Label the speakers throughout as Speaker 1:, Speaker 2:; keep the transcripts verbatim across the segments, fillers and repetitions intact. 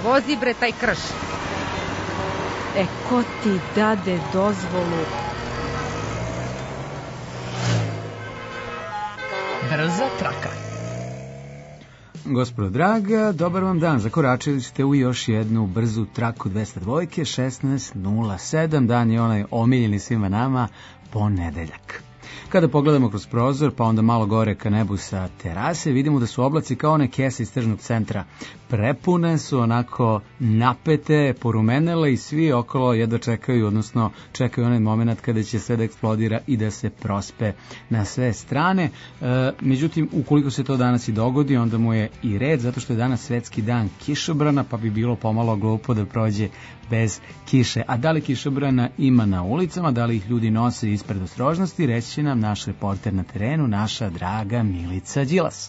Speaker 1: vozi bre taj krš. E, ko ti dade dozvolu?
Speaker 2: Brza traka.
Speaker 3: Gospodo draga, dobar vam dan. Zakoračili ste u još jednu brzu traku dvesta dva, šesnaest nula sedam. Dan je onaj omiljeni svima nama, ponedeljak. Kada pogledamo kroz prozor, pa onda malo gore ka nebu sa terase, vidimo da su oblaci kao one kese iz tržnog centra. Prepune su, onako napete, porumenele i svi okolo jedva čekaju, odnosno čekaju onaj moment kada će sve da eksplodira i da se prospe na sve strane. E, međutim, ukoliko se to danas i dogodi, onda mu je i red, zato što je danas svetski dan kišobrana, pa bi bilo pomalo glupo da prođe bez kiše. A da li kišobrana ima na ulicama, da li ih ljudi nose ispred ostrožnosti, reći će nam naš reporter na terenu, naša draga Milica Đilas.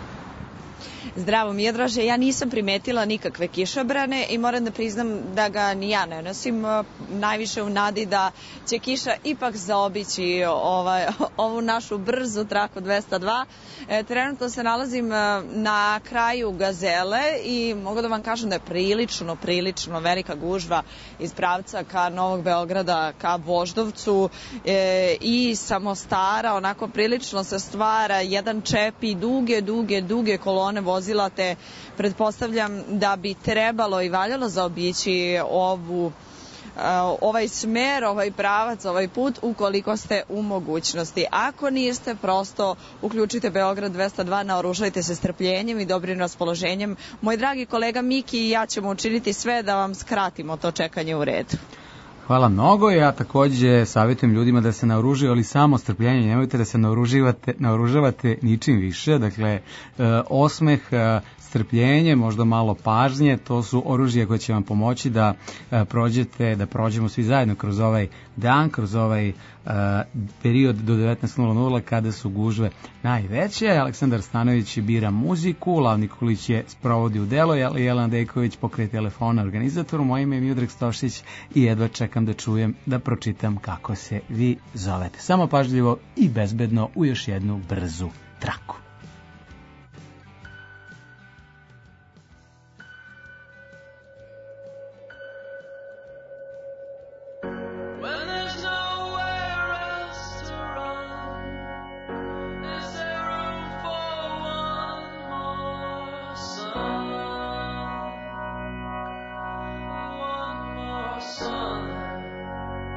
Speaker 4: Zdravo Miodraže, ja nisam primetila nikakve kišobrane i moram da priznam da ga ni ja ne nosim, najviše u nadi da će kiša ipak zaobići ovaj, ovu našu brzu traku dvesta dva. E, trenutno se nalazim na kraju Gazele i mogu da vam kažem da je prilično, prilično velika gužva iz pravca ka Novog Beograda, ka Voždovcu e, i sa Mostara, onako prilično se stvara jedan čep i duge, duge, duge kolone vozila, te pretpostavljam da bi trebalo i valjalo zaobići ovu ovaj smer, ovaj pravac, ovaj put ukoliko ste u mogućnosti. Ako niste, prosto uključite Beograd dvesta dva, naoružajte se strpljenjem i dobrim raspoloženjem. Moj dragi kolega Miki i ja ćemo učiniti sve da vam skratimo to čekanje u redu.
Speaker 3: Hvala mnogo. Ja takođe savjetujem ljudima da se naoružaju, ali samo strpljenje, nemojte da se naoružavate, naoružavate ničim više. Dakle, osmeh, strpljenje, možda malo pažnje, to su oružje koje će vam pomoći da prođete, da prođemo svi zajedno kroz ovaj dan, kroz ovaj period do devetnaest nula nula kada su gužve najveće. Aleksandar Stanović bira muziku, Lav Nikolić je sprovodi u delo, Jelena Dejković pokreće telefona organizatoru, moje ime je Miodrag Stošić i jedva čekam da čujem, da pročitam kako se vi zovete. Samo pažljivo i bezbedno u još jednu brzu traku.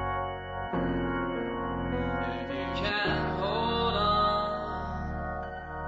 Speaker 5: Can't hold on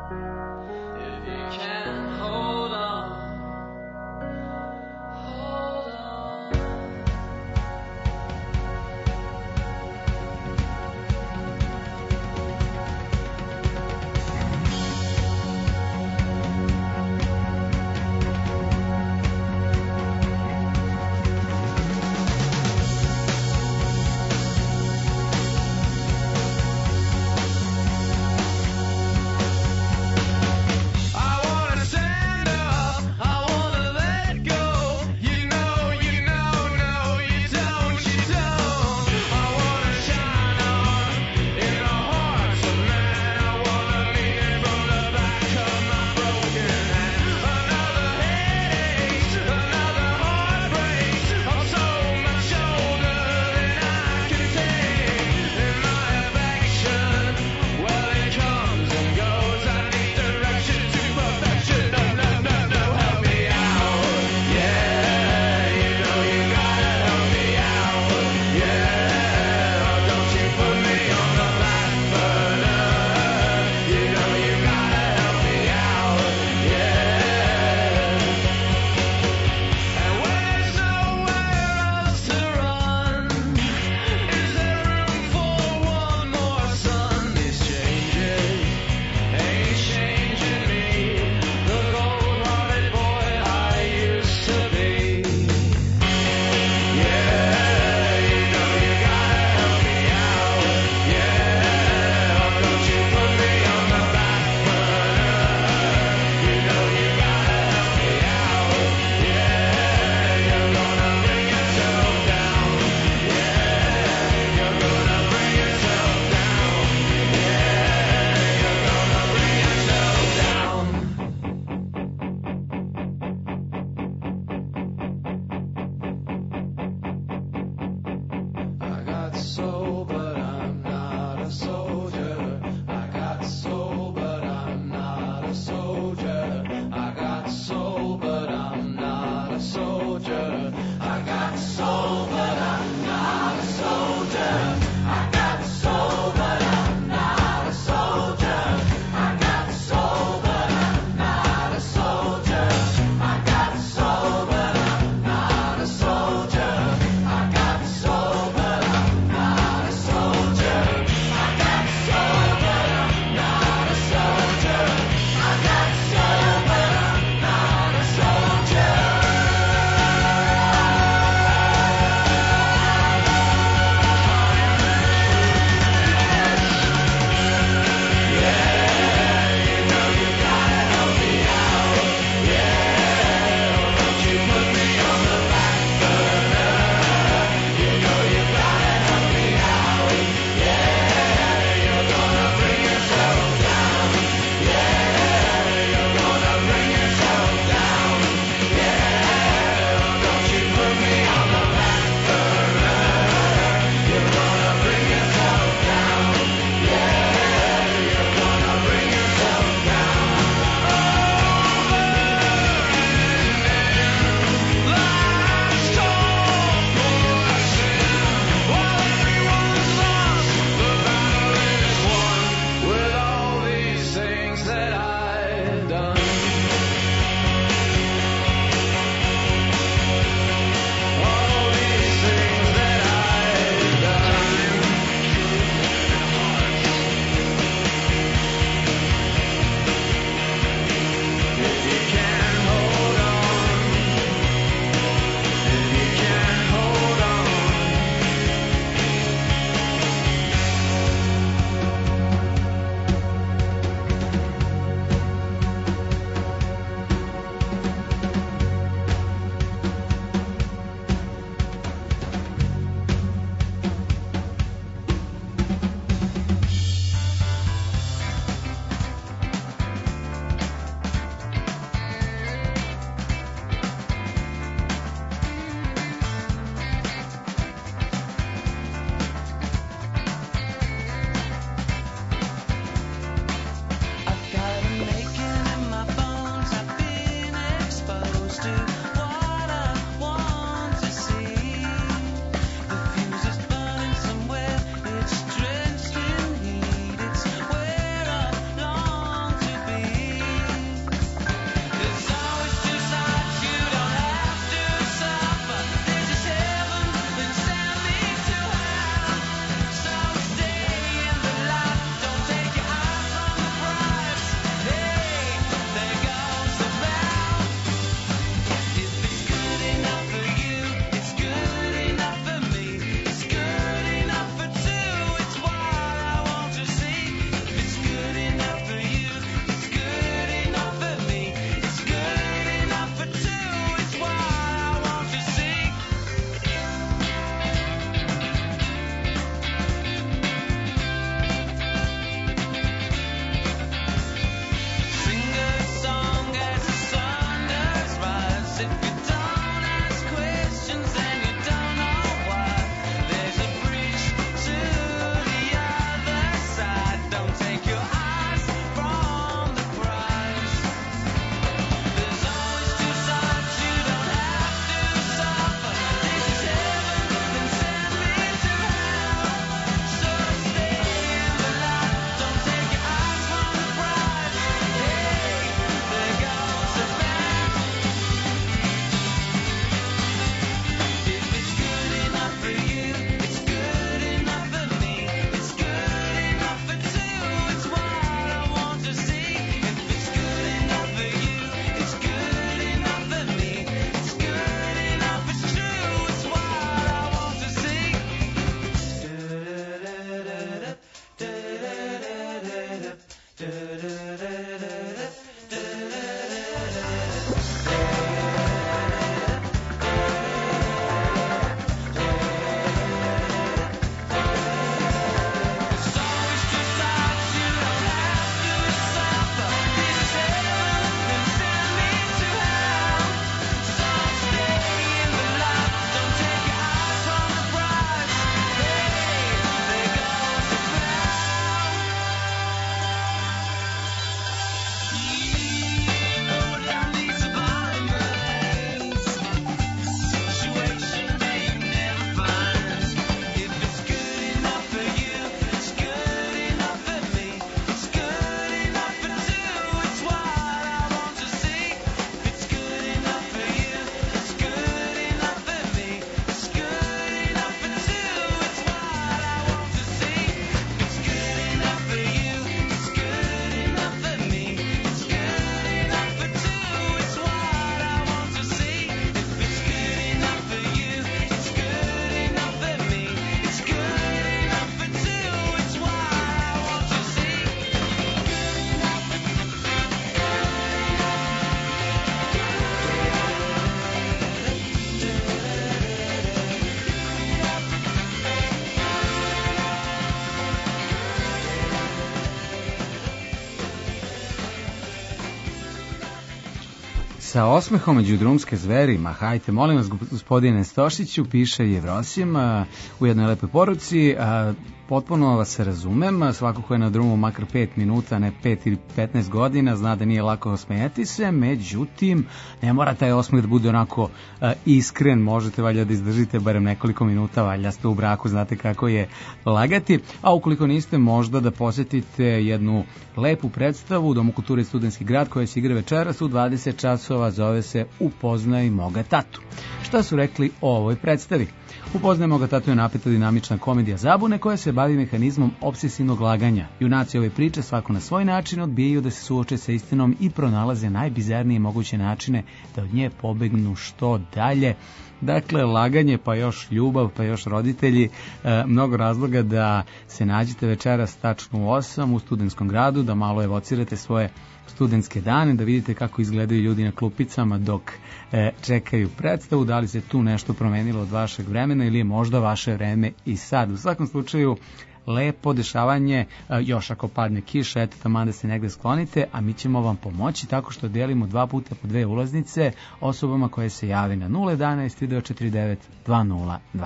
Speaker 3: sa osmehom među drumske zveri, ma hajte, molim vas, gospodine Stošiću, piše Jevrosim u jednoj lepoj poruci. Potpuno vas se razumem, svako ko je na drumu makar pet minuta, ne pet ili petnaest godina, zna da nije lako smejati se, međutim, ne mora taj osmeh da bude onako a, iskren, možete valjda da izdržite barem nekoliko minuta, valjda ste u braku, znate kako je lagati, a ukoliko niste, možda da posjetite jednu lepu predstavu u Domu kulture Studentski grad koja se igra večeras u dvadeset časova, zove se Upoznaj moga tatu. Šta su rekli o ovoj predstavi? Upoznaj moga tatu je napeta dinamična komedija zabune koja se bavi mehanizmom obsesivnog laganja. Junaci ove priče svako na svoj način odbijaju da se suoče sa istinom i pronalaze najbizarnije moguće načine da od nje pobegnu što dalje. Dakle, laganje, pa još ljubav, pa još roditelji, e, mnogo razloga da se nađete večeras tačno u osam u Studentskom gradu, da malo evocirate svoje studentske dane, da vidite kako izgledaju ljudi na klupicama dok e, čekaju predstavu, da li se tu nešto promenilo od vašeg vremena ili je možda vaše vreme i sad. U svakom slučaju, lepo dešavanje, još ako padne kiša, eto tamo da se negde sklonite, a mi ćemo vam pomoći tako što delimo dva puta po dve ulaznice osobama koje se jave na nula jedanaest tri četiri devet dva nula dva.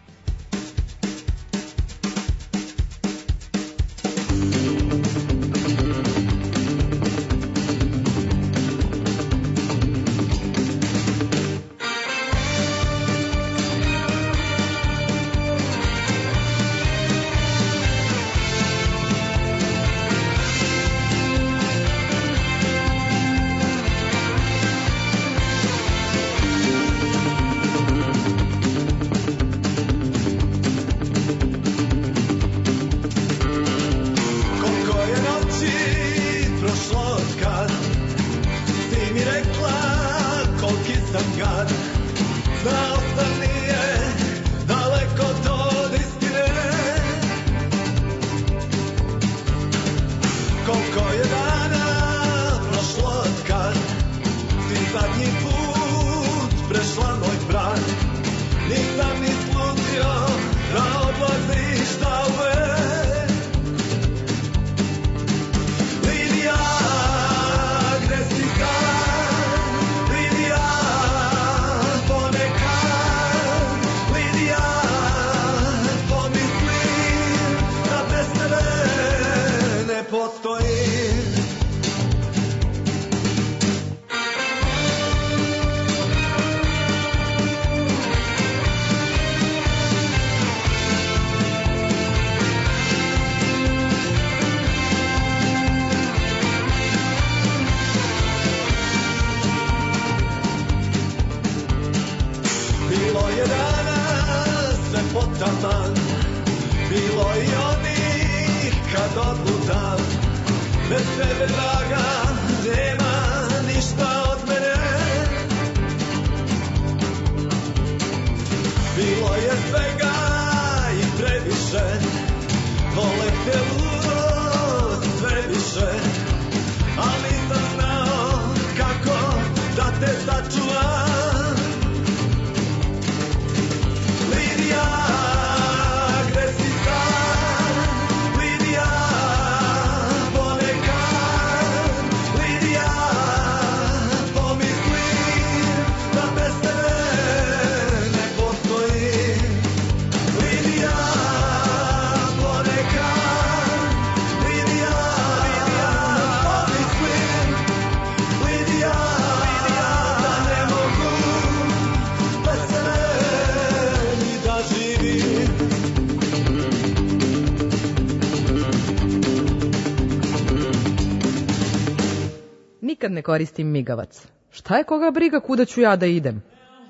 Speaker 2: Nikad ne koristim migavac. Šta je koga briga kuda ću ja da idem?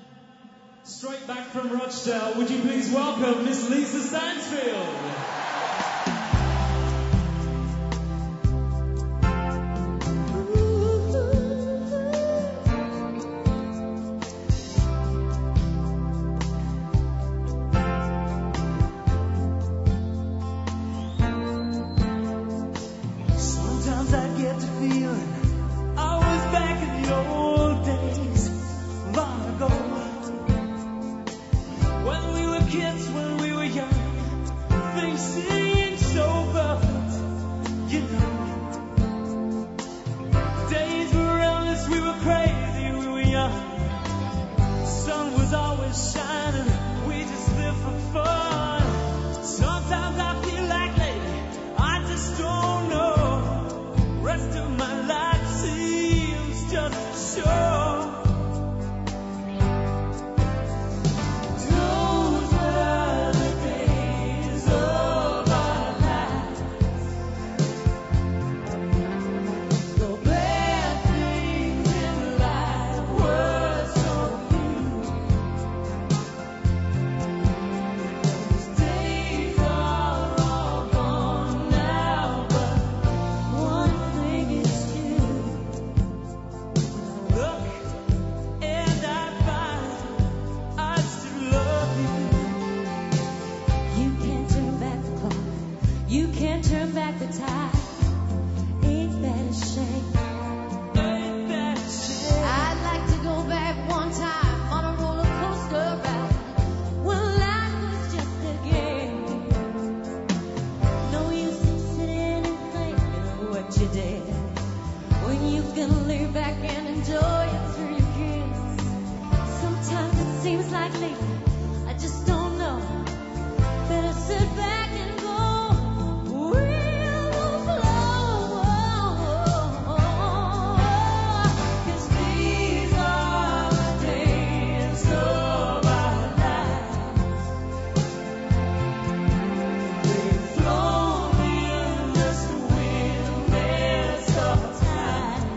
Speaker 5: Straight back from Rochdale, would you please welcome Miss Lisa Stansfield?
Speaker 6: Sometimes I get to feeling I was back in the old days, long ago, when we were kids, when we were young, things seemed so perfect, you know. Days were endless, we were crazy, we gonna lay back and enjoy it through your kiss. Sometimes it seems like lately, I just don't know. Better sit back and go. We'll flow. 'Cause these are the days of our lives. We've flown in this wilderness of time.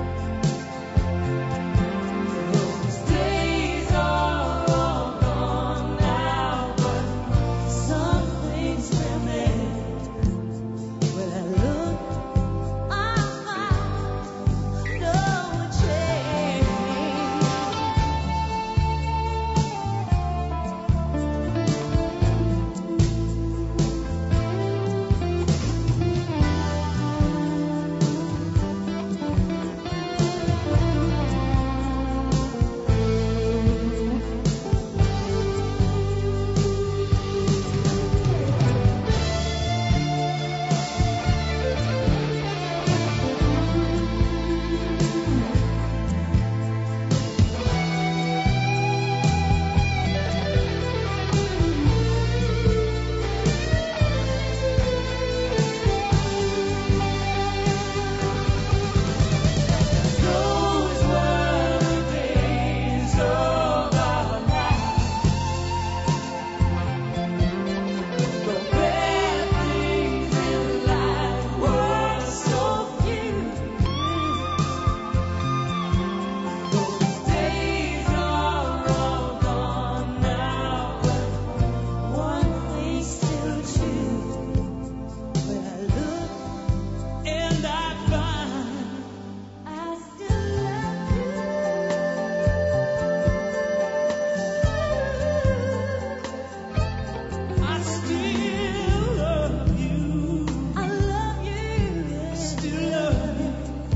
Speaker 6: Those days are all gone now, but some things remain. When I look, I find no change. Those were the days of our lives. The bad things in life were so few. Those days are all gone now, but one thing's still true. When I look and I find I still love you. I still love you. I love you. Still love you.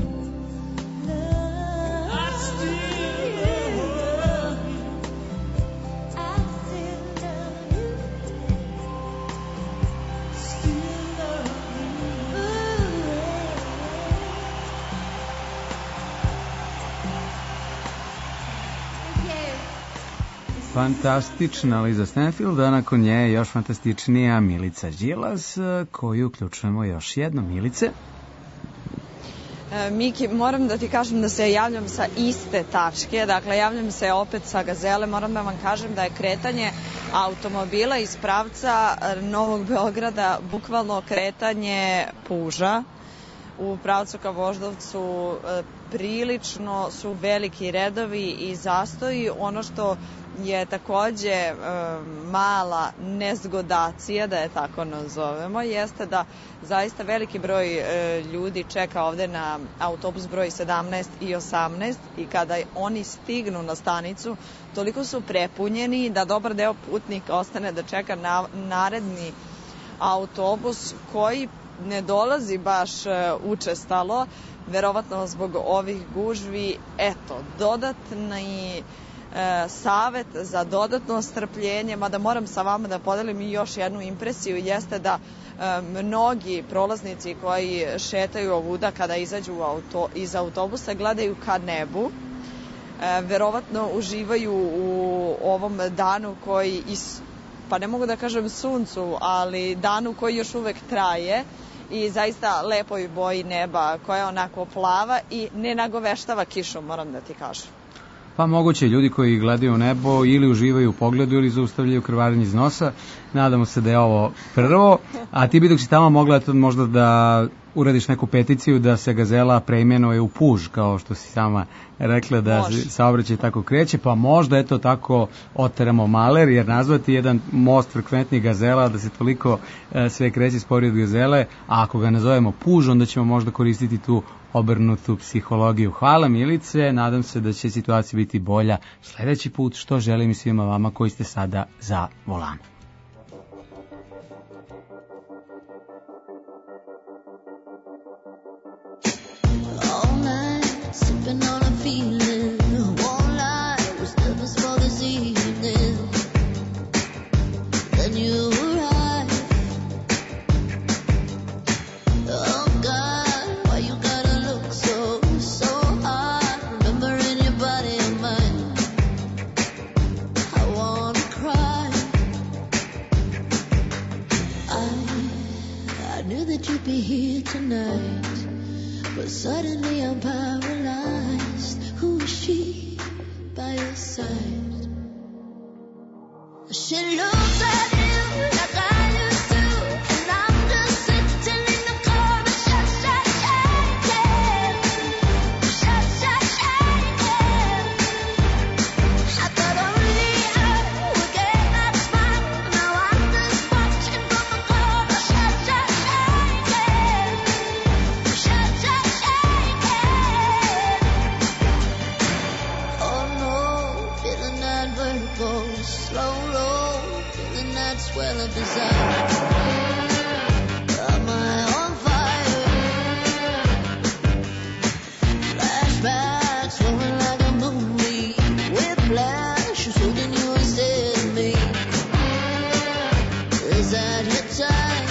Speaker 6: Love. I still love you. I still love you. Still love you.
Speaker 3: Fantastična Liza Stanfield, a nakon nje još fantastičnija Milica Đilas, koju uključujemo još jedno. Milice?
Speaker 4: E, Miki, moram da ti kažem da se javljam sa iste tačke, dakle javljam se opet sa Gazele, moram da vam kažem da je kretanje automobila iz pravca Novog Beograda bukvalno kretanje puža. U pravcu ka Voždovcu e, prilično su veliki redovi i zastoji. Ono što je takođe e, mala nezgodacija, da je tako nazovemo, jeste da zaista veliki broj e, ljudi čeka ovde na autobus broj sedamnaest i osamnaest i kada oni stignu na stanicu, toliko su prepunjeni da dobar deo putnika ostane da čeka na naredni autobus koji ne dolazi baš e, učestalo, verovatno zbog ovih gužvi. Eto, dodatni e, savet za dodatno strpljenje, mada moram sa vama da podelim i još jednu impresiju, jeste da e, mnogi prolaznici koji šetaju ovuda kada izađu u auto, iz autobusa gledaju ka nebu, e, verovatno uživaju u ovom danu koji is, pa ne mogu da kažem suncu, ali danu koji još uvek traje i zaista lepoj boji neba koja je onako plava i ne nagoveštava kišom, moram da ti kažem.
Speaker 3: Pa moguće, ljudi koji gledaju u nebo ili uživaju u pogledu ili zaustavljaju krvarenje iz nosa. Nadamo se da je ovo prvo. A ti bi dok si tamo mogla to možda da uradiš neku peticiju da se Gazela preimenuje u puž, kao što si sama rekla da se saobraćaj tako kreće, pa možda eto tako oteramo maler, jer nazvati jedan most frekventnih Gazela da se toliko e, sve kreće sporije od Gazele, a ako ga nazovemo puž, onda ćemo možda koristiti tu obrnutu psihologiju. Hvala Milice, nadam se da će situacija biti bolja sledeći put, što želim i svima vama koji ste sada za volanom.
Speaker 6: All night, sipping on a feeling. Won't lie, was nervous for this evening. Then you arrived. Oh God, why you gotta look so, so but suddenly I'm paralyzed. Who is she by your side? She looks at him like I used to, and I'm just sitting in the corner, shut, shut, shaking, shut, shut, shaking. I thought only I would get that smile. Now I'm just watching from the corner, shut, shut, shaking, shut, shut, shaking. Oh no, feeling that vertigo, slow roll, feeling that swell of desire. Am I on fire? Flashbacks flowing like a movie. Whiplash, who's holding you instead of me? Is that your time?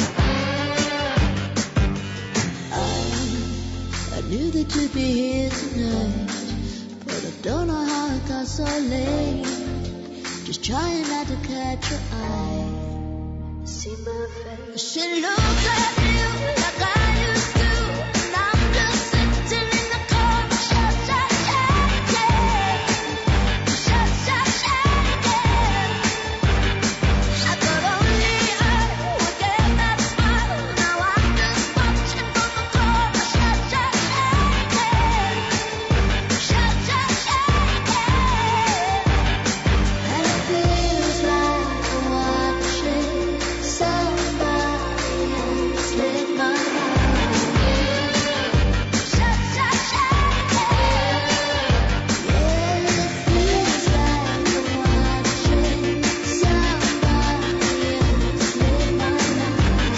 Speaker 6: I, I knew that you'd be here tonight, but I don't know how it got so late. Just trying not to catch your eye. See my face. She looks at you like I used to, and I'm just sitting in the corner, shut, shut, shaking, shut, shut, shaking. I thought only I would get that smile. Now I'm just watching from the corner, shut, shut, shaking, shut, shut, shaking. And it feels like I'm watching somebody else live my life. Shut, shut, shaking. Yeah, it feels like I'm watching somebody else live my life.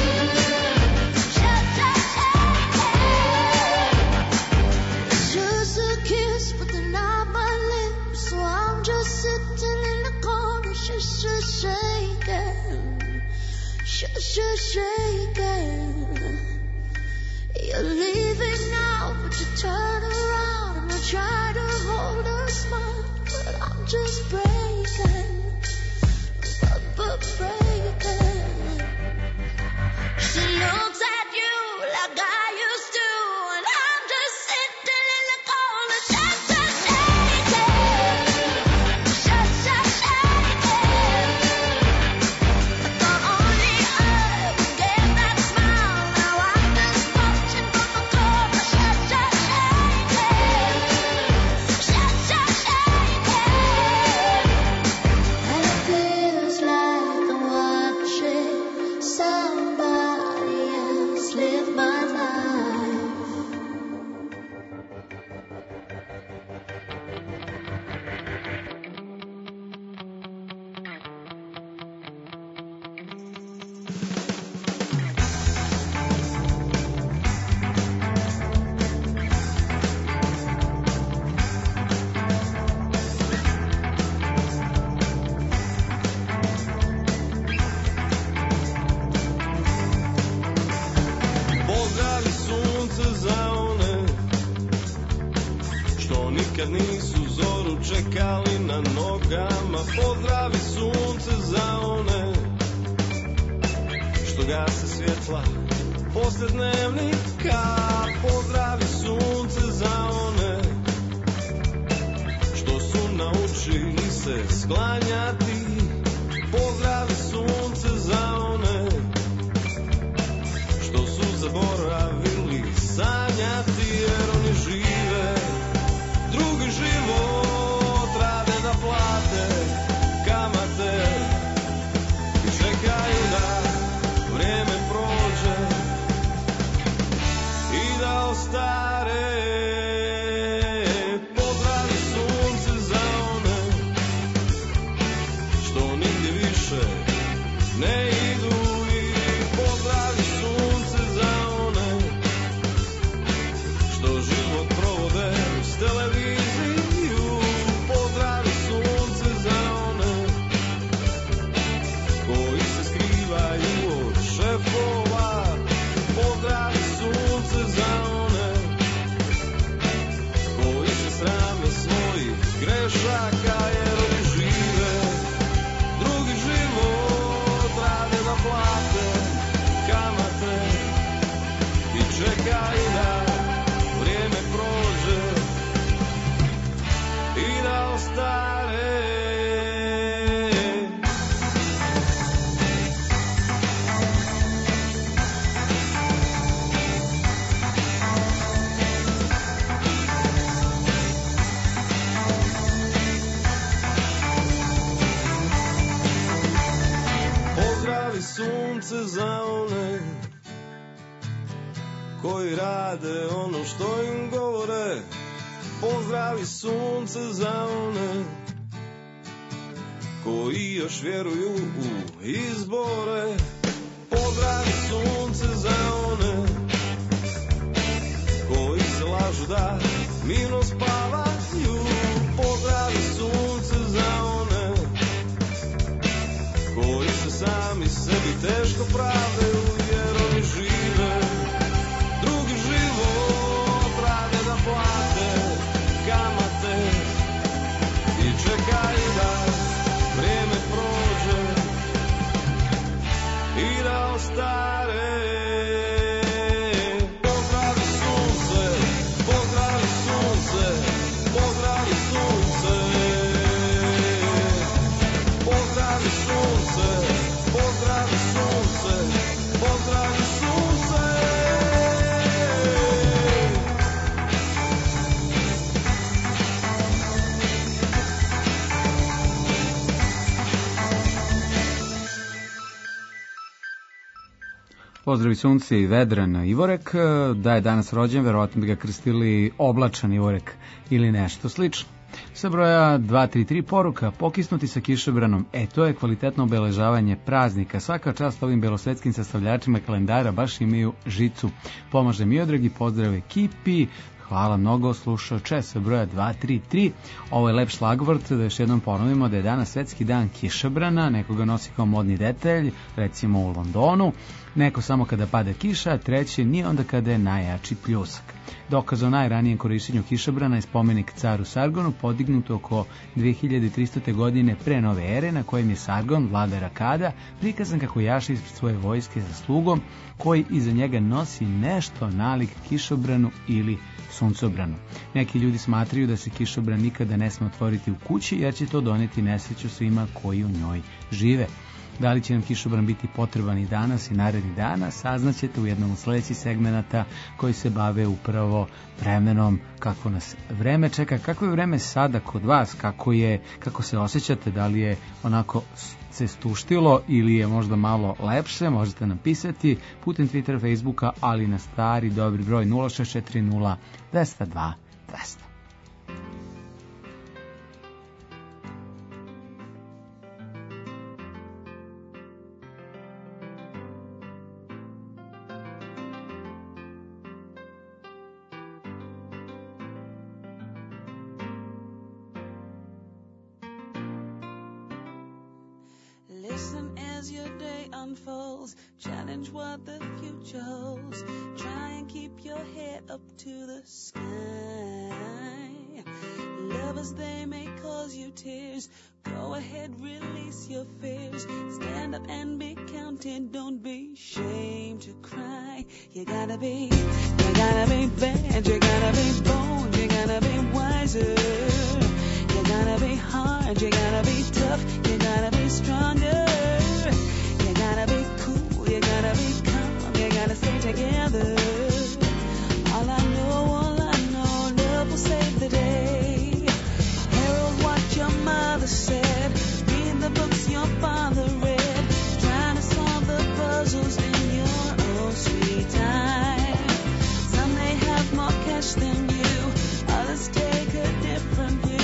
Speaker 6: Shut, shut, shaking. It's just a kiss, but they're not my lips, so I'm just sitting in the corner, shush, shush, shaking, shush, shush, shaking. You're leaving now, but you turn around and I try to hold a smile, but I'm just breaking, but, but breaking. She looks at you like I used to, and I'm just sitting in the corner, shut, shut, shaking, shut, shut, shaking. I thought only I would get that smile. Now I'm just watching from the corner, shut, shut, shaking, shut, shut, shaking. And it feels like I'm watching somebody else live my life.
Speaker 7: Pozdravi sunce za one što nikad nisu zoru čekali na nogama. Pozdravi sunce za one što gase svjetla posle dnevnika. Pozdravi sunce za one što su naučili se sklanjati. Pozdravi sunce za one što su zaboravili sanjati, jer oni žive drugi život, rade da plate kamate i čekaju da vrijeme prođe i da ostare. Pozdravi sunce za one što nigdje više ne idu, i pozdravi sunce za one što život provode uz televiziju. Pozdravi sunce za one koji se skrivaju od šefova. Pozdravi sunce za one sunce za one koji rade ono što im govore. Pozdravi sunce za one koji još vjeruju u izbore. Pozdravi sunce za one koji se lažu da mirno spavaju. Pozdravi sunce za one koji se sami sebi teško pravdaju, jer oni žive drugi život, rade da plate kamate i čekaju da vrijeme prođe i da ostare. Pozdravi sunce, pozdravi sunce, pozdravi sunce, pozdravi sunce, pozdravi sunce, pozdravi sunce.
Speaker 3: Pozdravi sunce i Vedran Ivorek, da je danas rođen, verovatno bi ga krstili Oblačan Ivorek ili nešto slično. Sa broja dva tri tri poruka, pokisnuti sa kišobranom, e to je kvalitetno obeležavanje praznika. Svaka čast ovim belosvetskim sastavljačima kalendara, baš imaju žicu. Pomaže Miodrag i pozdrav ekipi. Hvala mnogo, slušaoče sa broja dva tri tri. Ovo je lep šlagvort, da još jednom ponovimo da je danas svetski dan kišobrana, neko ga nosi kao modni detalj, recimo u Londonu, neko samo kada pada kiša, a treći nije onda kada je najjači pljusak. Dokaz o najranijem korištenju kišobrana je spomenik caru Sargonu, podignut oko dve hiljade triste. godine pre nove ere, na kojem je Sargon, vladar Akada, prikazan kako jaše ispred svoje vojske sa slugom, koji iza njega nosi nešto nalik kišobranu ili suncobranu. Neki ljudi smatraju da se kišobran nikada ne sme otvoriti u kući, jer će to doneti nesreću svima koji u njoj žive. Da li će nam kišobran biti potreban i danas i narednih dana, saznaćete u jednom od sledećih segmenata koji se bave upravo vremenom, kako nas vreme čeka, kako je vreme sada kod vas, kako je, kako se osjećate, da li je onako se stuštilo ili je možda malo lepše, možete nam pisati putem Twittera, Facebooka, ali na stari dobri broj nula šest četiri nula dva zero dva dva zero.
Speaker 8: Listen as your day unfolds, challenge what the future holds, try and keep your head up to the sky. Lovers, they may cause you tears, go ahead, release your fears, stand up and be counted, don't be ashamed to cry. You gotta be, you gotta be bad, you gotta be bold, you gotta be wiser. You gotta be hard, you gotta be tough, you gotta be stronger. You gotta be cool, you gotta be calm, you gotta stay together. All I know, all I know, love will save the day. Herald what your mother said, read the books your father read, trying to solve the puzzles in your own sweet time. Some may have more cash than you, others take a different view.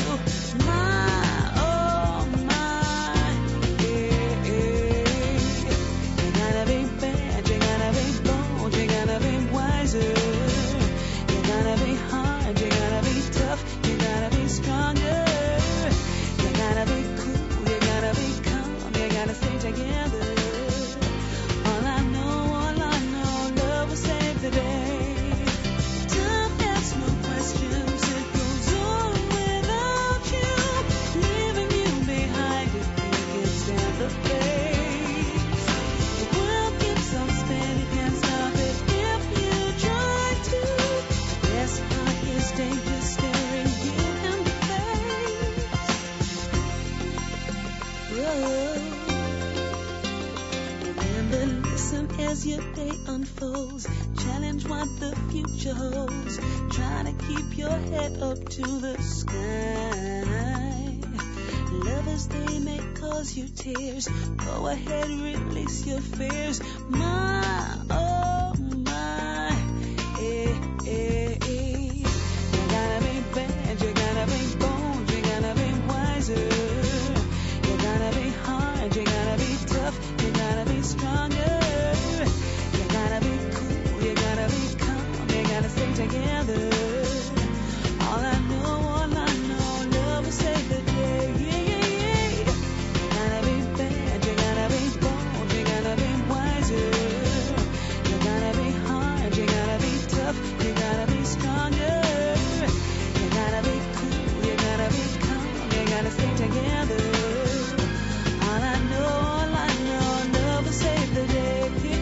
Speaker 8: As your day unfolds, challenge what the future holds, try to keep your head up to the sky. Lovers, they may cause you tears. Go ahead, release your fears. My, oh my, eh, eh, eh. You gotta be bad, you gotta be bold, you gotta be wiser. You gotta be hard, you gotta be tough, you gotta be stronger. You gotta be cool, you gotta be calm, you gotta stay together. All I know, all I know, love will save the day. Yeah, yeah, yeah. You gotta be bad, you gotta be bold, you gotta be wiser. You gotta be hard, you gotta be tough, you gotta be stronger. You gotta be cool, you gotta be calm, you gotta stay together. All I know, all I know, love will save the day.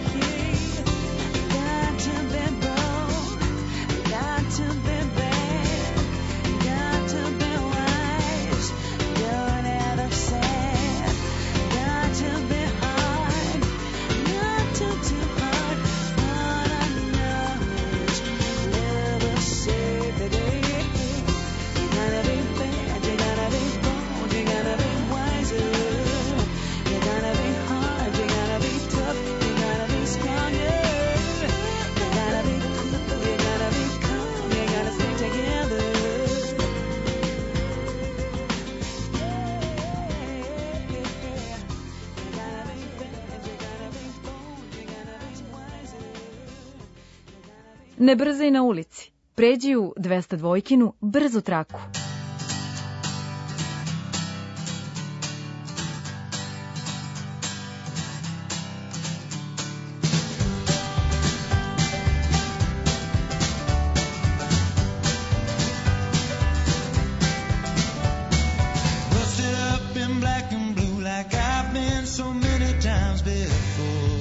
Speaker 8: Got to be bold, got to be bad, got to be wise, don't ever sad. Got to be hard, not too too hard. All I know is love will save the day. You gotta be bad, you gotta be bold, you gotta be wiser. You gotta be hard, you gotta be tough, you gotta be stronger. You gotta be cool, you gotta be calm, you gotta stay together. You gotta be bad, you gotta be bold, you gotta be wiser.
Speaker 1: Ne brzaj na ulici. Pređi u dvesta dvojkinu brzu traku.
Speaker 7: Busted up in black and blue like I've been so many times before.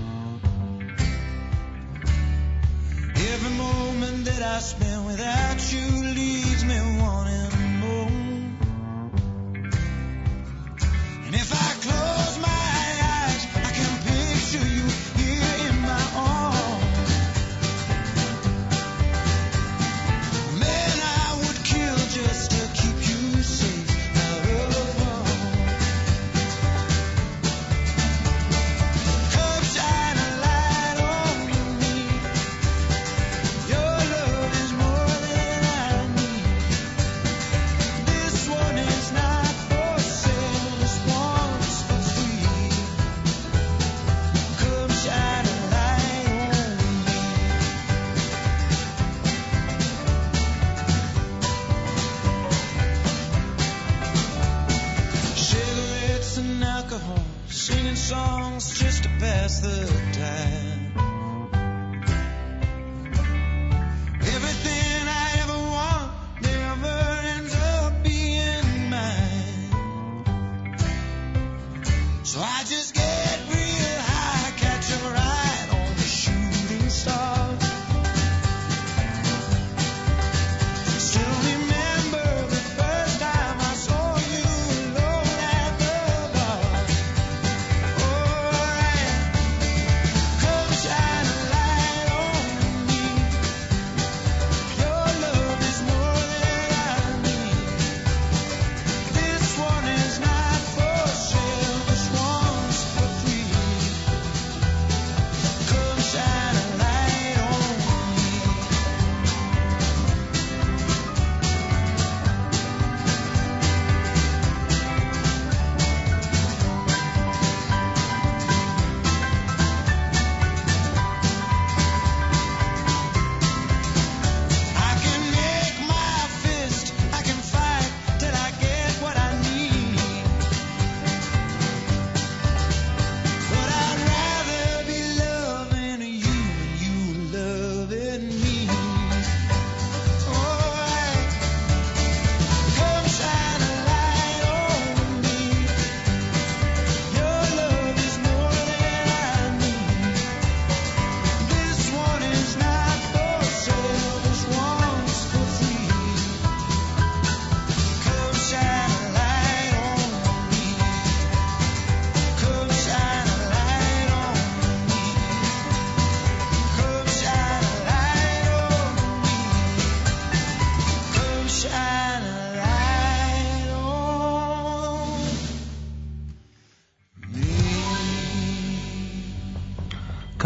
Speaker 7: Every moment that I spend without you leaves me wanting more. And if I close my eyes, I can picture you here in my arms. Man, I would kill just to keep you safe out of harm. Come shine a light on me. Your love is more than I need. This one is not for sale, this one's for free. Come shine a light on me. Cigarettes and alcohol, singing songs just to pass the time. Everything I ever want never ends up being mine. So I just get real high, catch a ride on the shooting stars. Still remember the first time I saw you alone at the bar. Oh, I am. Come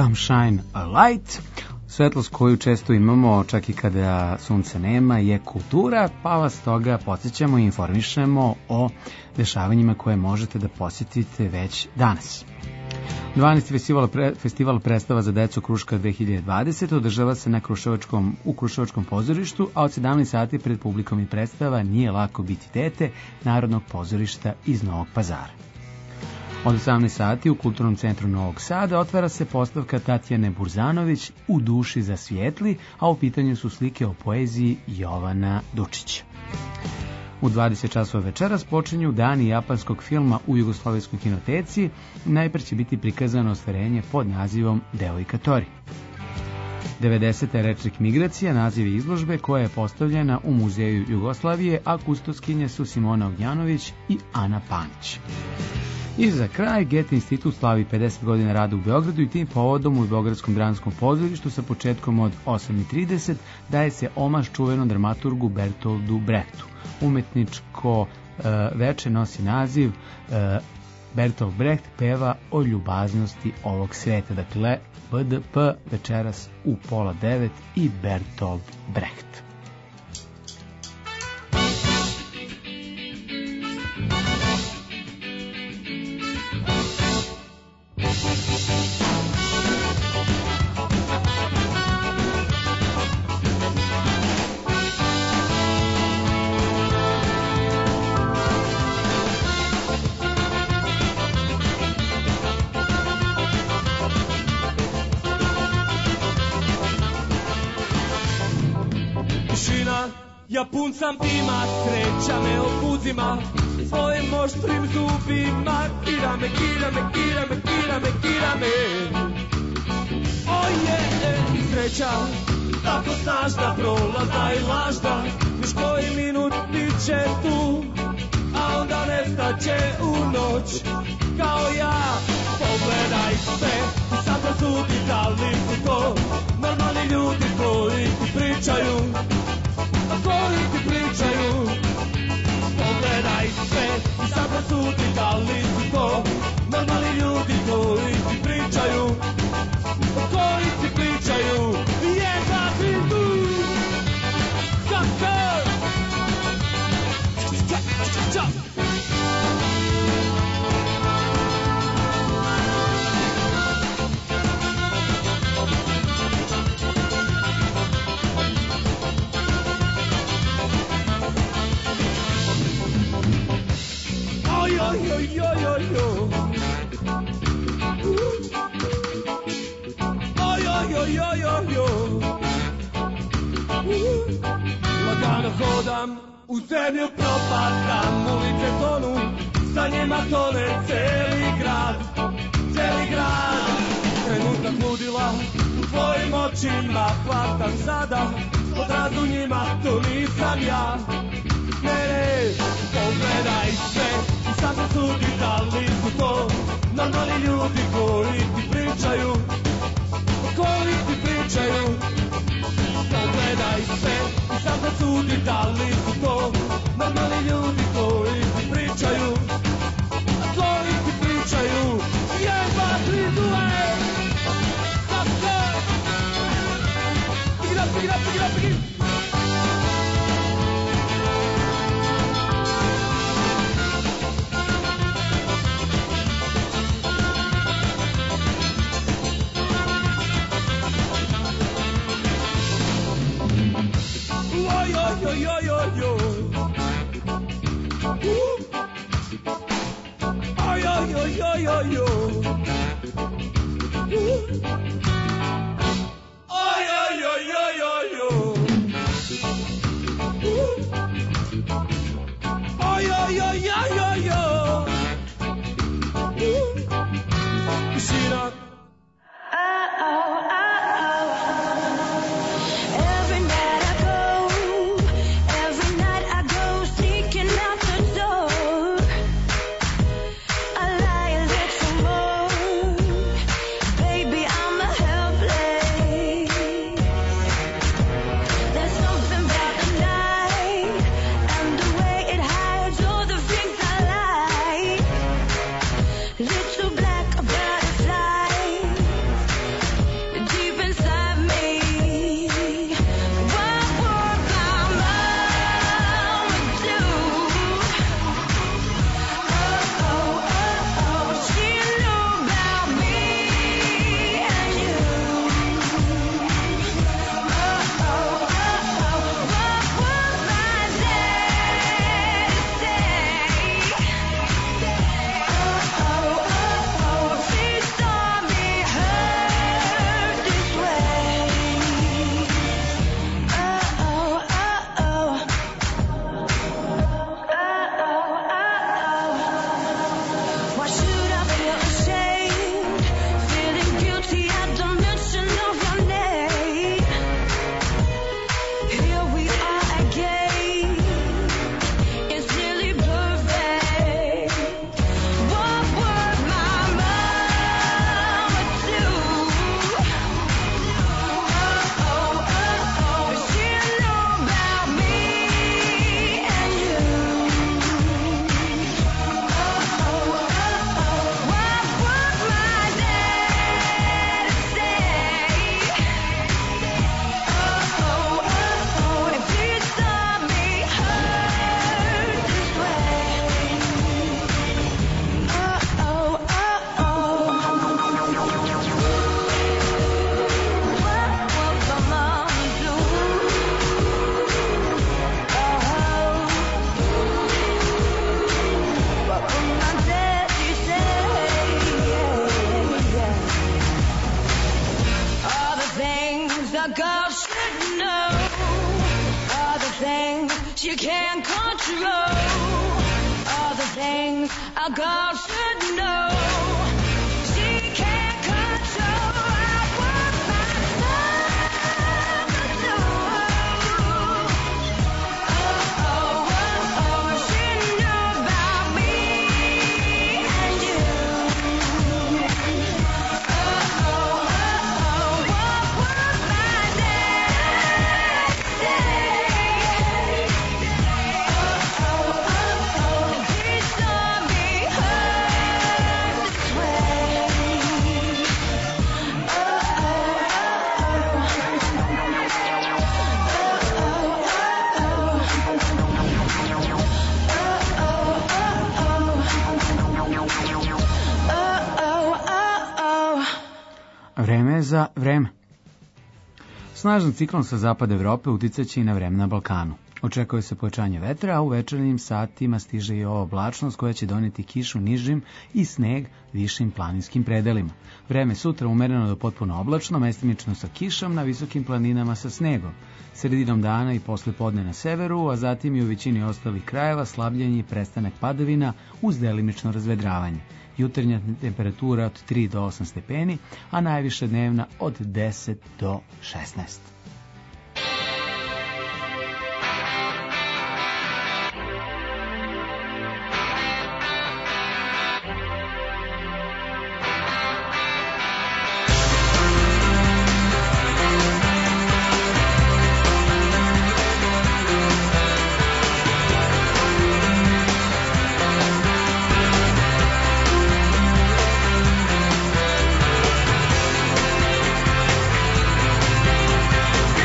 Speaker 3: Come Shine a Light. Svetlost koju često imamo, čak i kada sunca nema, je kultura, pa vas toga podsjećamo i informišemo o dešavanjima koje možete da posjetite već danas. dvanaesti festival, pre, festival predstava za decu Kruška dve hiljade dvadeset održava se na Kruševačkom, u Kruševačkom pozorištu, a od sedamnaest sati pred publikom i predstava Nije lako biti dete Narodnog pozorišta iz Novog Pazara. Od osamnaest sati u Kulturnom centru Novog Sada otvara se postavka Tatjane Burzanović U duši za svijetli, a u pitanju su slike o poeziji Jovana Dučića. U dvadeset časova večeras počinju dani japanskog filma u Jugoslovenskoj kinoteci. Najpre će biti prikazano ostvarenje pod nazivom Devojka Tori. devedeseta je Rečnik migracija, naziv izložbe koja je postavljena u Muzeju Jugoslavije, a kustoskinje su Simona Ognjanović i Ana Panić. I za kraj, Goethe institut slavi pedeset godina rada u Beogradu i tim povodom u Beogradskom dramskom pozorištu sa početkom od osam i trideset daje se omaž čuvenom dramaturgu Bertoldu Brechtu. Umetničko e, veče nosi naziv e, Bertolt Brecht peva o ljubaznosti ovog sveta. Dakle, B D P večeras u pola devet i Bertolt Brecht.
Speaker 5: Ja pun sam tima, sreća me obuzima, svojim oštrim zubima, kira me, kira me, kira me, kira me, kira me. Oje, i sreća, tako snažna, prolazna i lažna, još koji minut bit će tu, a onda nestaće u noć, kao ja. Pogledaj sve i sad razudi da li su to normalni ljudi koji ti pričaju, koji ti pričaju. Pogledaj sve i sad presudi da li su to normalni ljudi koji ti pričaju, koji ti pričaju. Jedna, tri, tu, kako? Yo, yo, yo, yo, yo. Oh, yo, yo, yo, yo, yo. Lagano hodam, u zemlju propadam, ulice tonu, sa njima tone celi grad, celi grad. Trenutak ludila, u tvojim očima hvatam sada, pod razunjima to nisam ja. Ne, ne, pogledaj sve i sad se sudi da li su to normalni ljudi koji ti pričaju, koji ti pričaju. Pogledaj sve i sad se sudi da li su to normalni ljudi koji ti pričaju, koji ti pričaju. Jeba, tri, due, kako? Pick it up, pick it up, pick it up, pick it up. Yo, yo, yo, yo. Ooh. Oh, yo, yo, yo, yo, yo. Ooh. Oh, yo, yo, yo, yo, yo. Ooh. Oh, yo, yo, yo, yo, yo. Ooh. Tišina.
Speaker 6: that you can't control. All the things a girl should know. She can't control. I want myself to do. Oh, oh, oh, oh, she knew about me and you. Oh, oh, oh, oh, what was my day? Oh, oh, oh, please don't be hurt this way. Oh,
Speaker 3: Vreme je za vreme. Snažan ciklon sa zapada Evrope uticaće i na vreme na Balkanu. Očekuje se pojačanje vetra, a u večernjim satima stiže i ova oblačnost koja će doneti kišu nižim i sneg višim planinskim predelima. Vreme sutra umereno do potpuno oblačno, mestimično sa kišom, na visokim planinama sa snegom. Sredinom dana i posle podne na severu, a zatim i u većini ostalih krajeva slabljenje i prestanak padavina uz delimično razvedravanje. Jutarnja temperatura od tri do osam stepeni, a najviša dnevna od deset do šesnaest.
Speaker 6: oh,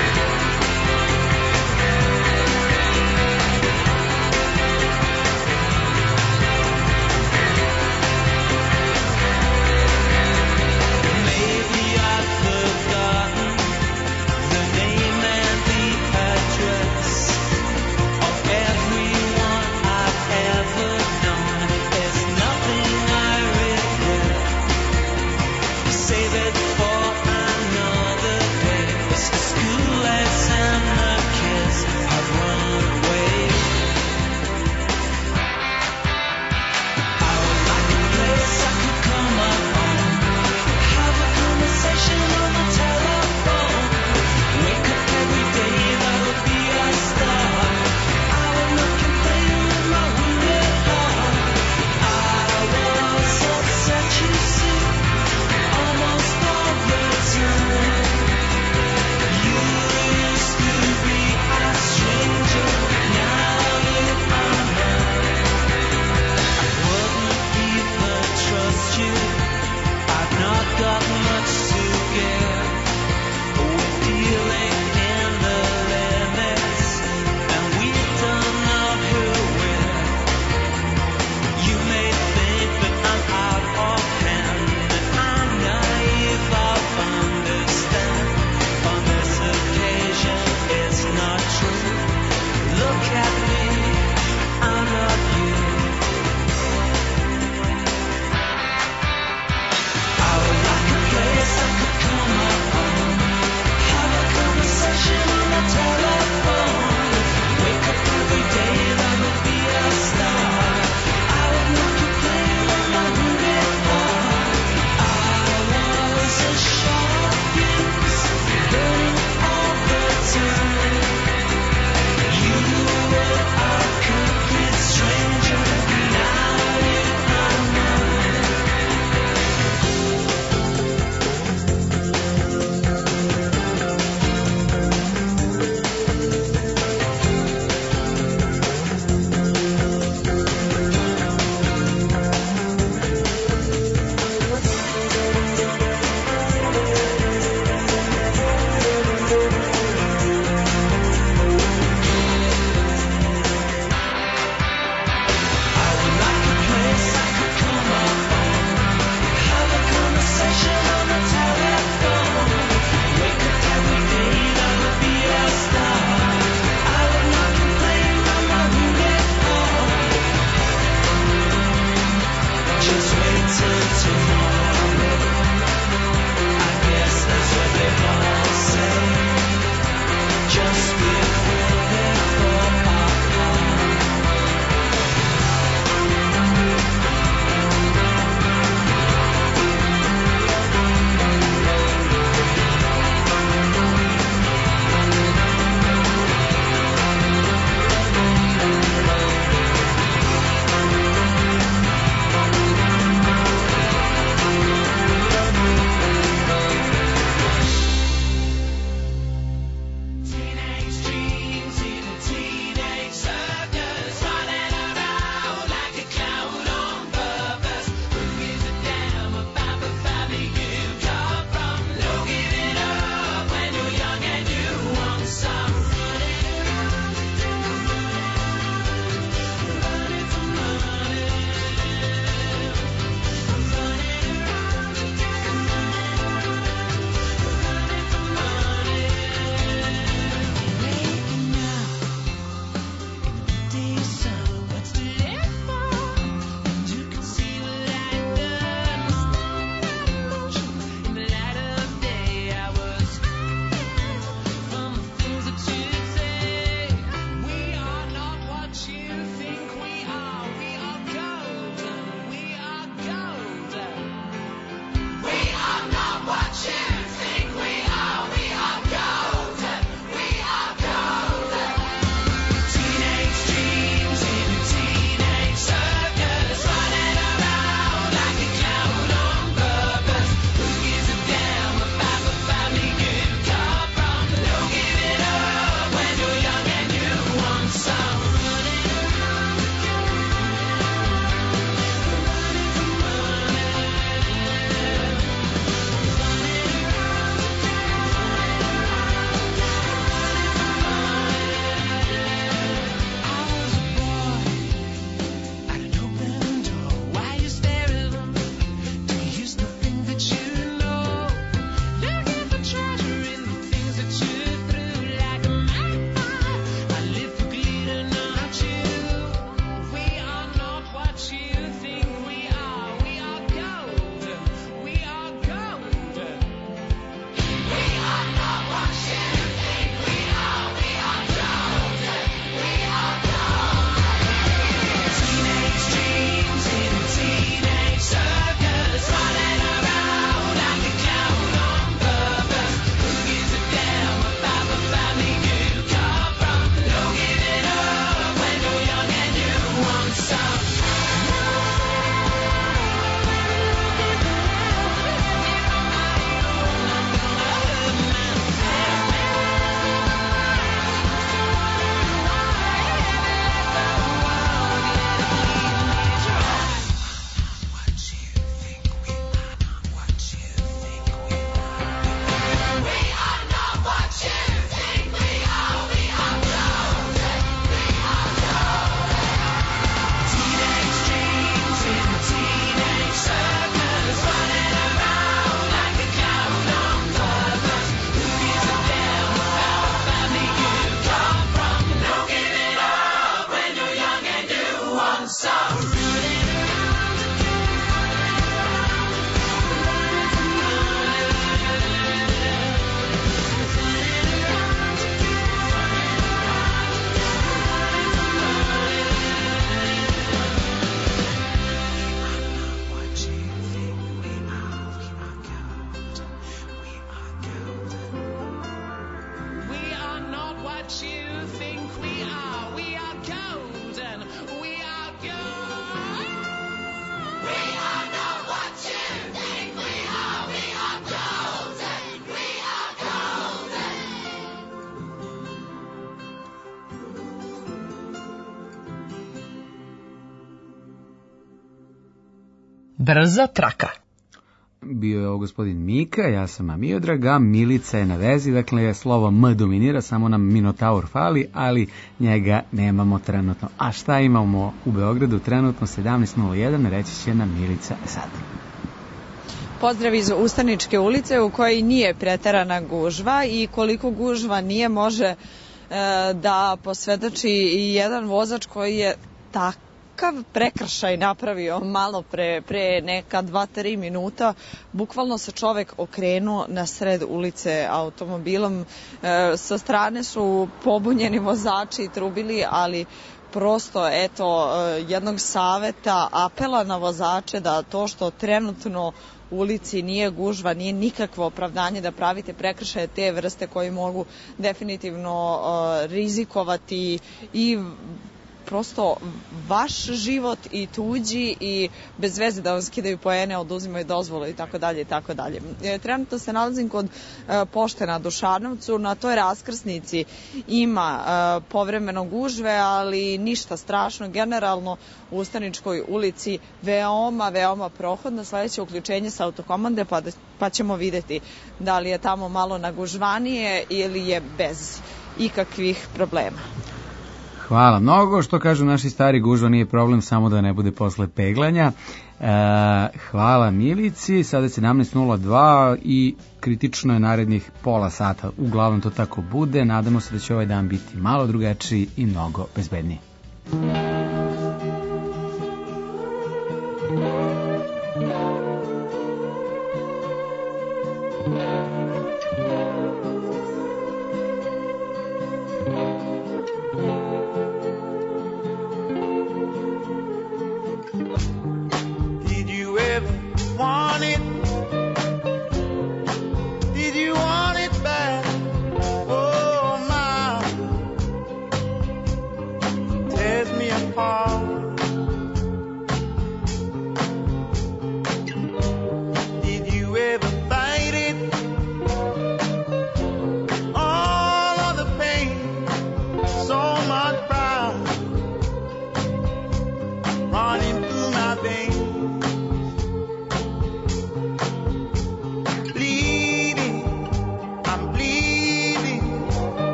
Speaker 2: Brza traka.
Speaker 3: Bio je ovo gospodin Mika, ja sam Miodrag, a Milica je na vezi, dakle slovo M dominira, samo nam Minotaur fali, ali njega nemamo trenutno. A šta imamo u Beogradu trenutno? Sedamnaest nula jedan, reći će nam Milica sad.
Speaker 4: Pozdrav iz Ustaničke ulice u kojoj nije preterana gužva i koliko gužva nije može e, da posvedoči i jedan vozač koji je takav prekršaj napravio malo pre, pre neka dva tri minuta. Bukvalno se čovek okrenuo na sred ulice automobilom. E, sa strane su pobunjeni vozači trubili, ali prosto, eto, jednog saveta, apela na vozače da to što trenutno u ulici nije gužva, nije nikakvo opravdanje da pravite prekršaje te vrste koji mogu definitivno uh, rizikovati i prosto vaš život i tuđi i bez veze da vam skidaju poene, oduzimaju dozvolu i tako dalje i tako dalje. Trenutno se nalazim kod e, pošte na Dušanovcu, na toj raskrsnici ima e, povremeno gužve, ali ništa strašno. Generalno u Ustaničkoj ulici veoma, veoma prohodno. Sledeće uključenje sa autokomande pa, da, pa ćemo videti da li je tamo malo nagužvanije ili je bez ikakvih problema.
Speaker 3: Hvala mnogo, što kažu naši stari, gužva nije problem, samo da ne bude posle peglanja. E, hvala Milici, sada je sedamnaest nula dva i kritično je narednih pola sata, uglavnom to tako bude, nadamo se da će ovaj dan biti malo drugačiji i mnogo bezbedniji.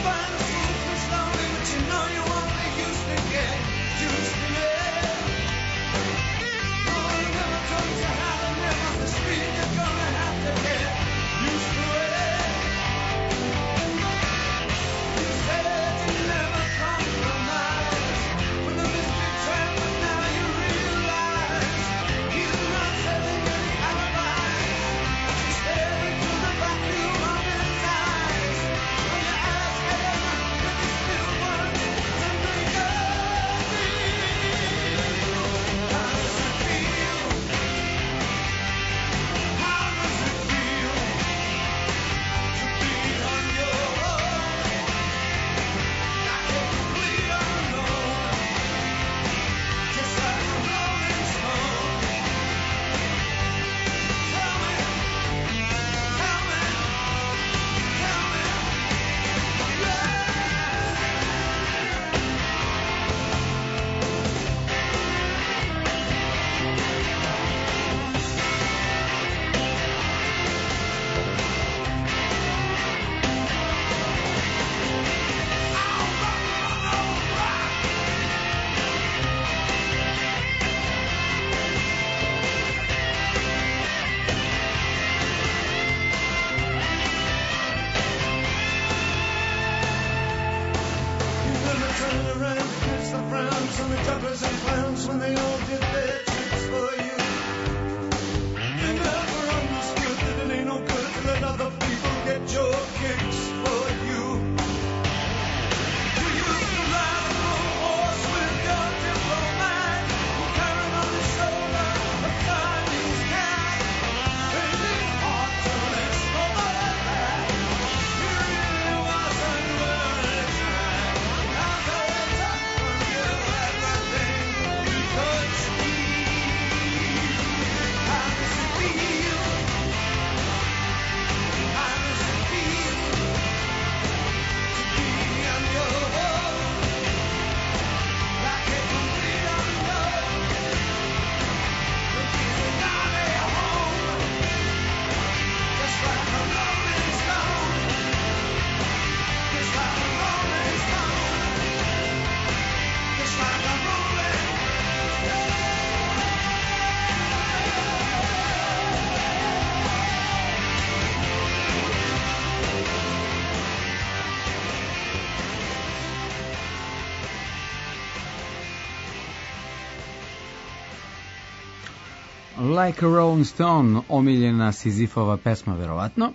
Speaker 3: Like a Rolling Stone, omiljena Sizifova pesma verovatno,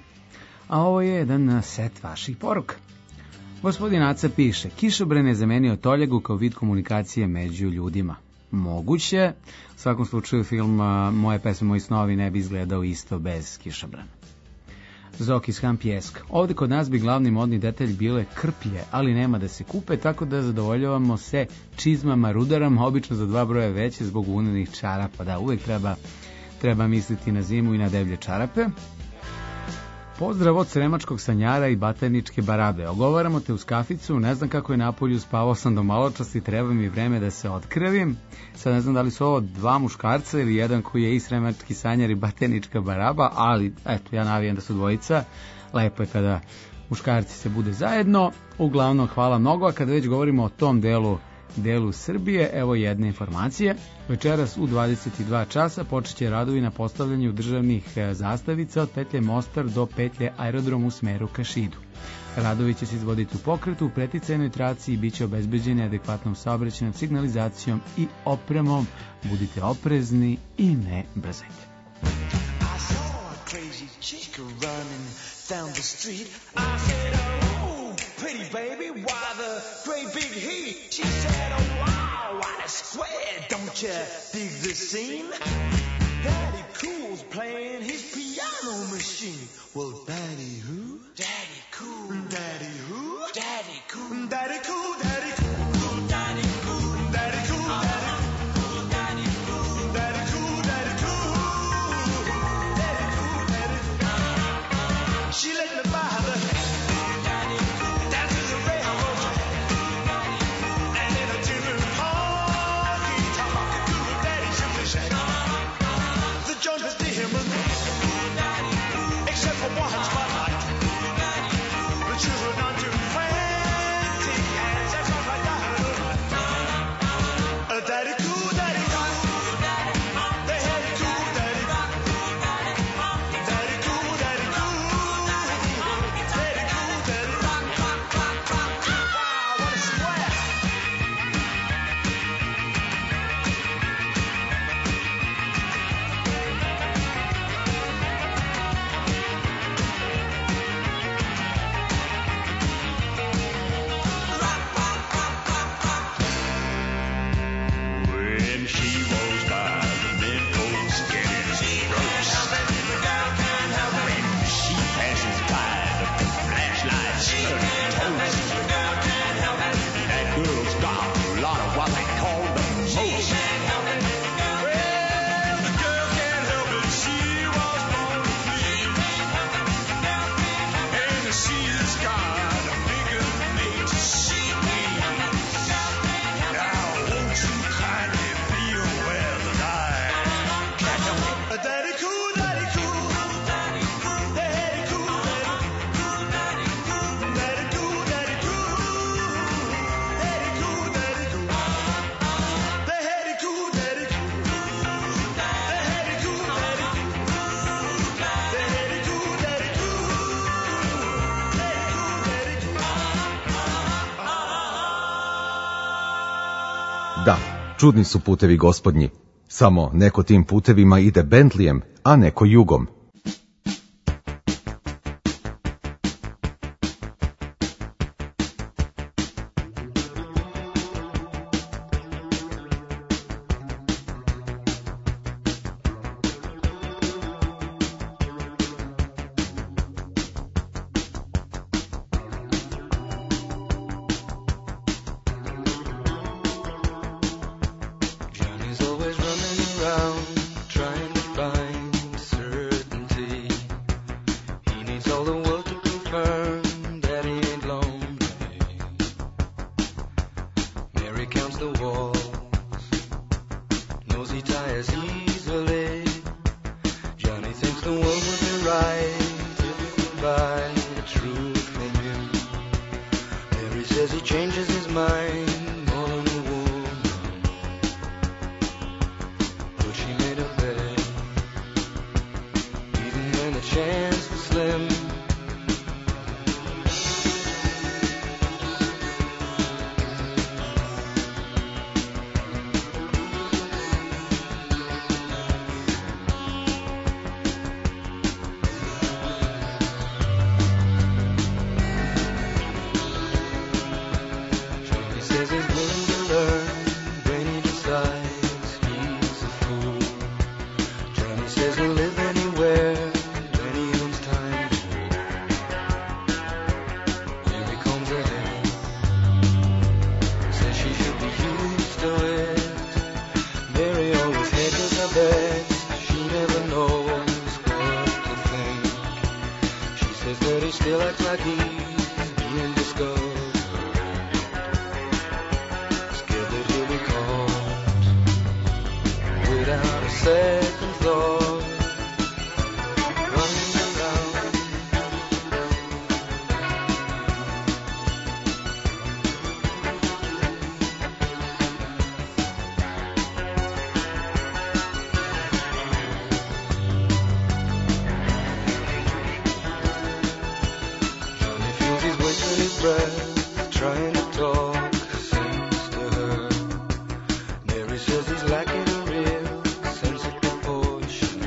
Speaker 3: a ovo je jedan set vaših poruka. Gospodin Aca piše, kišobran je zamenio toljegu kao vid komunikacije među ljudima. Moguće, u svakom slučaju film Moje pesme, moji snovi ne bi izgledao isto bez kišobrana. Zoki Skam Pjeska. Ovde kod nas bi glavni modni detalj bile krplje, ali nema da se kupe, tako da zadovoljavamo se čizmama rudarama, obično za dva broja veće zbog unenih čarapa. Da, uvek treba, treba misliti na zimu i na deblje čarape. Pozdrav od sremačkog sanjara i batajničke barabe. Ogovaramo te uz kaficu, ne znam kako je napolju, spavao sam do maločas i treba mi vreme da se otkrevim. Sad ne znam da li su ovo dva muškarca ili jedan koji je i sremački sanjar i batajnička baraba, ali eto, ja navijem da su dvojica. Lepo je kada muškarci se bude zajedno. Uglavnom, hvala mnogo, a kada već govorimo o tom delu delu Srbije, evo jedne informacije. Večeras u dvadeset dva časa počeće radovi na postavljanju državnih zastavica od petlje Mostar do petlje Aerodrom u smeru ka Šidu. Radovi će se izvoditi u pokretu, u preticajnoj traci i bit će obezbeđeni adekvatnom saobraćajnom signalizacijom i opremom. Budite oprezni i ne brzajte.
Speaker 7: Down the street, I said, oh, pretty baby, why the great big heat? She said, oh, wow, what a square, don't you dig the scene? Daddy Cool's playing his piano machine. Well, Daddy who? Daddy Cool. Daddy who? Daddy Cool. Daddy Cool, Daddy Cool. Daddy Cool. Daddy Cool, Daddy Cool. Daddy Cool. Daddy Cool, Daddy Cool. Daddy Cool, Daddy Cool. She let me buy the down to the railroad and in a tin honky tonk cool daddy simply said the joint was dim except for one spotlight the children not to
Speaker 9: Da, čudni su putevi gospodnji. Samo neko tim putevima ide Bentlijem, a neko jugom.
Speaker 7: Johnny's always running around, trying to find certainty. He needs all the world to confirm that he ain't lonely. Mary counts the walls, knows he tires easily. Johnny thinks the world would be right if he could buy the truth from him. Mary says he changes his mind more than a woman, but she made a bet, even when the chance was slim. He says he's willing to learn when he decides he's a fool. Johnny says he'll live anywhere when he owns time. Here he comes ahead, says she should be used to it. Mary always hedges her bets, she never knows what to think. She says that he still acts like he's being discovered, scared that he'll be caught without a second thought, running around. Johnny feels he's wasting his breath, trying to talk sense to her. Mary says he's lacking a real sense of proportion,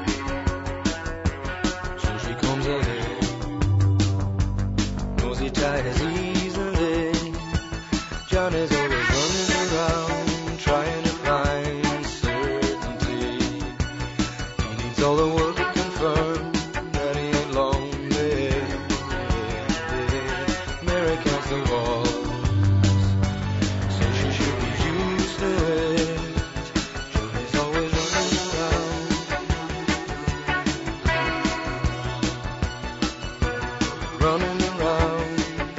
Speaker 7: so she comes ahead, knows he tires easily. Johnny's always running around, trying to find certainty. He needs all the world to confirm that he ain't lonely. Mary counts the walls, says she should be used to it. Johnny's always running around, running around.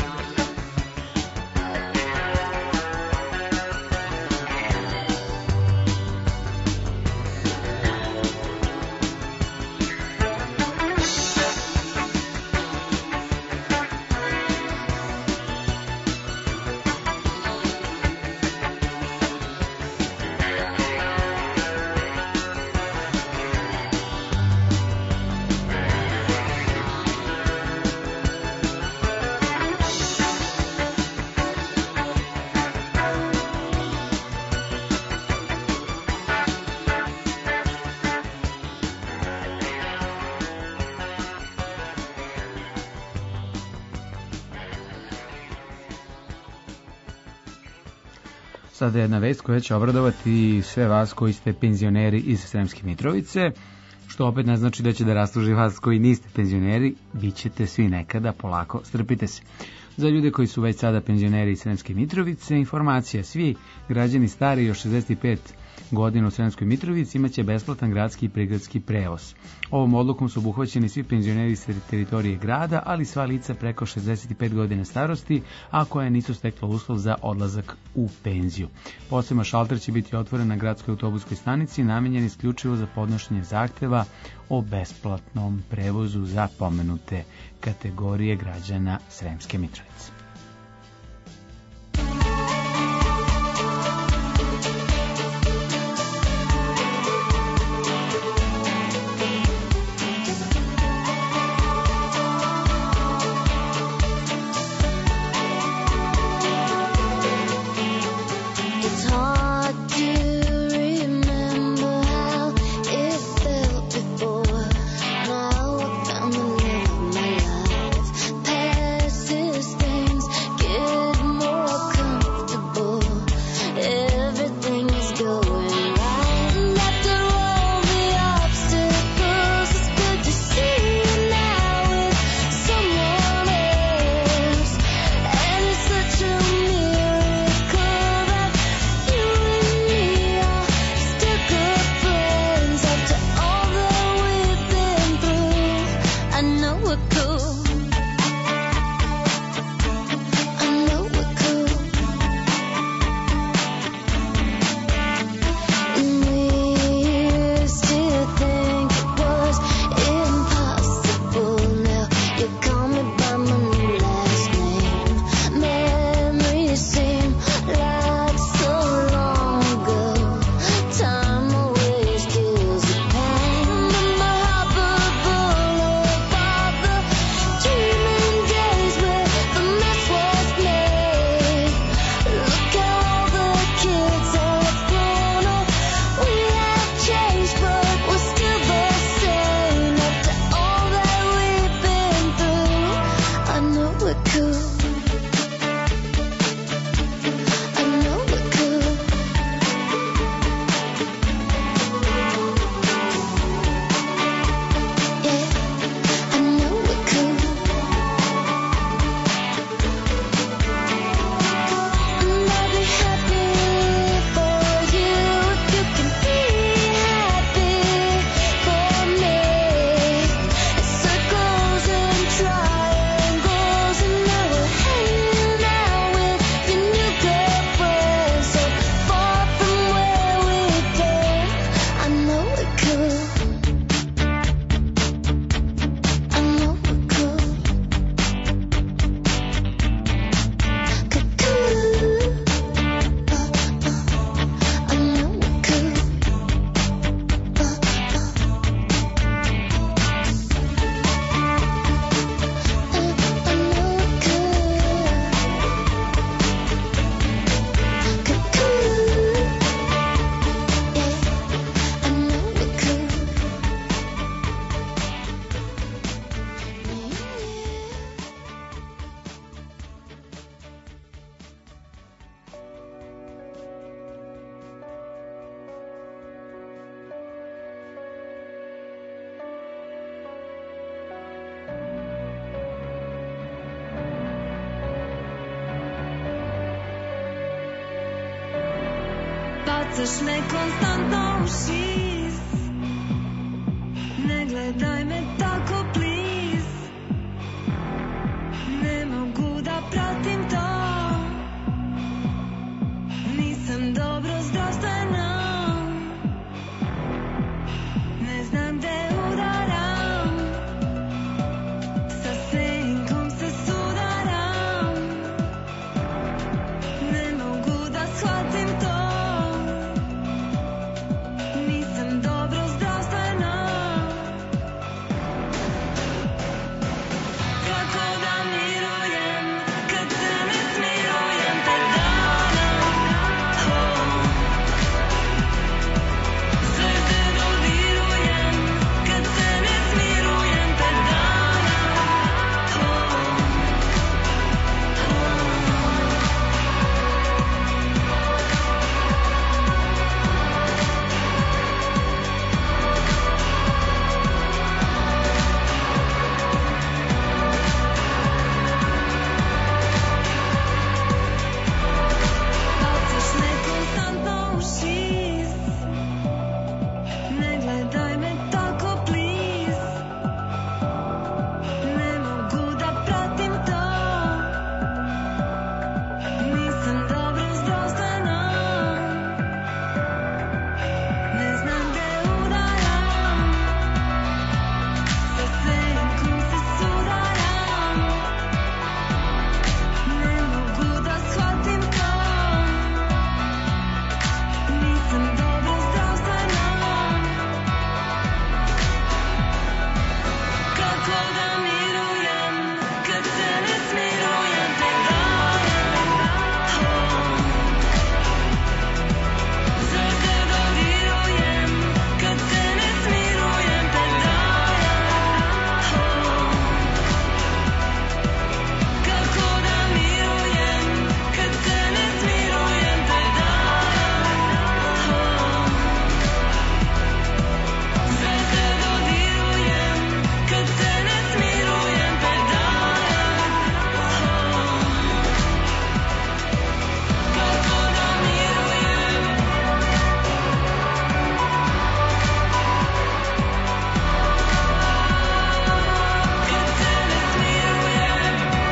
Speaker 3: Sada je jedna vest koja će obradovati sve vas koji ste penzioneri iz Sremske Mitrovice, što opet ne znači da će da rastuži vas koji niste penzioneri, bit ćete svi nekada, polako, strpite se. Za ljude koji su već sada penzioneri iz Sremske Mitrovice, informacija: svi građani stariji od šezdeset pet godina u Sremskoj Mitrovici imaće besplatan gradski i prigradski prevoz. Ovom odlukom su obuhvaćeni svi penzioneri s teritorije grada, ali sva lica preko šezdeset pet godina starosti, a koja nisu stekla uslov za odlazak u penziju. Poseban šalter će biti otvoren na gradskoj autobuskoj stanici, namenjen isključivo za podnošenje zahteva o besplatnom prevozu za pomenute kategorije građana Sremske Mitrovice.
Speaker 6: It's hard Bacaš me konstantno u šis. Ne gledaj me tako, please. Ne mogu da pratim to. Nisam dobro zdravstveno. Ne znam gde udaram. Sa senkom se sudaram. Ne mogu da shvatim to. Nisam dobro zdravstveno. Kako da mirujem kad se ne smirujem pred danom. Sve se dodirujem kad se ne smirujem pred Bacaš me konstantno u šis. Ne gledaj me tako, please. Ne mogu da pratim to. Nisam dobro zdravstveno. Ne znam gde udaram. Sa senkom se sudaram. Ne mogu da shvatim to. Nisam dobro zdravstveno. Kako da mirujem kad se ne smirujem pred danom. Sve se dodirujem kad se ne smirujem pred danom. Kako da mirujem kad se ne smirujem pred danom. Sve se dodirujem kad se ne smirujem pred danom. Kako da mirujem. Kad se ne smirujem.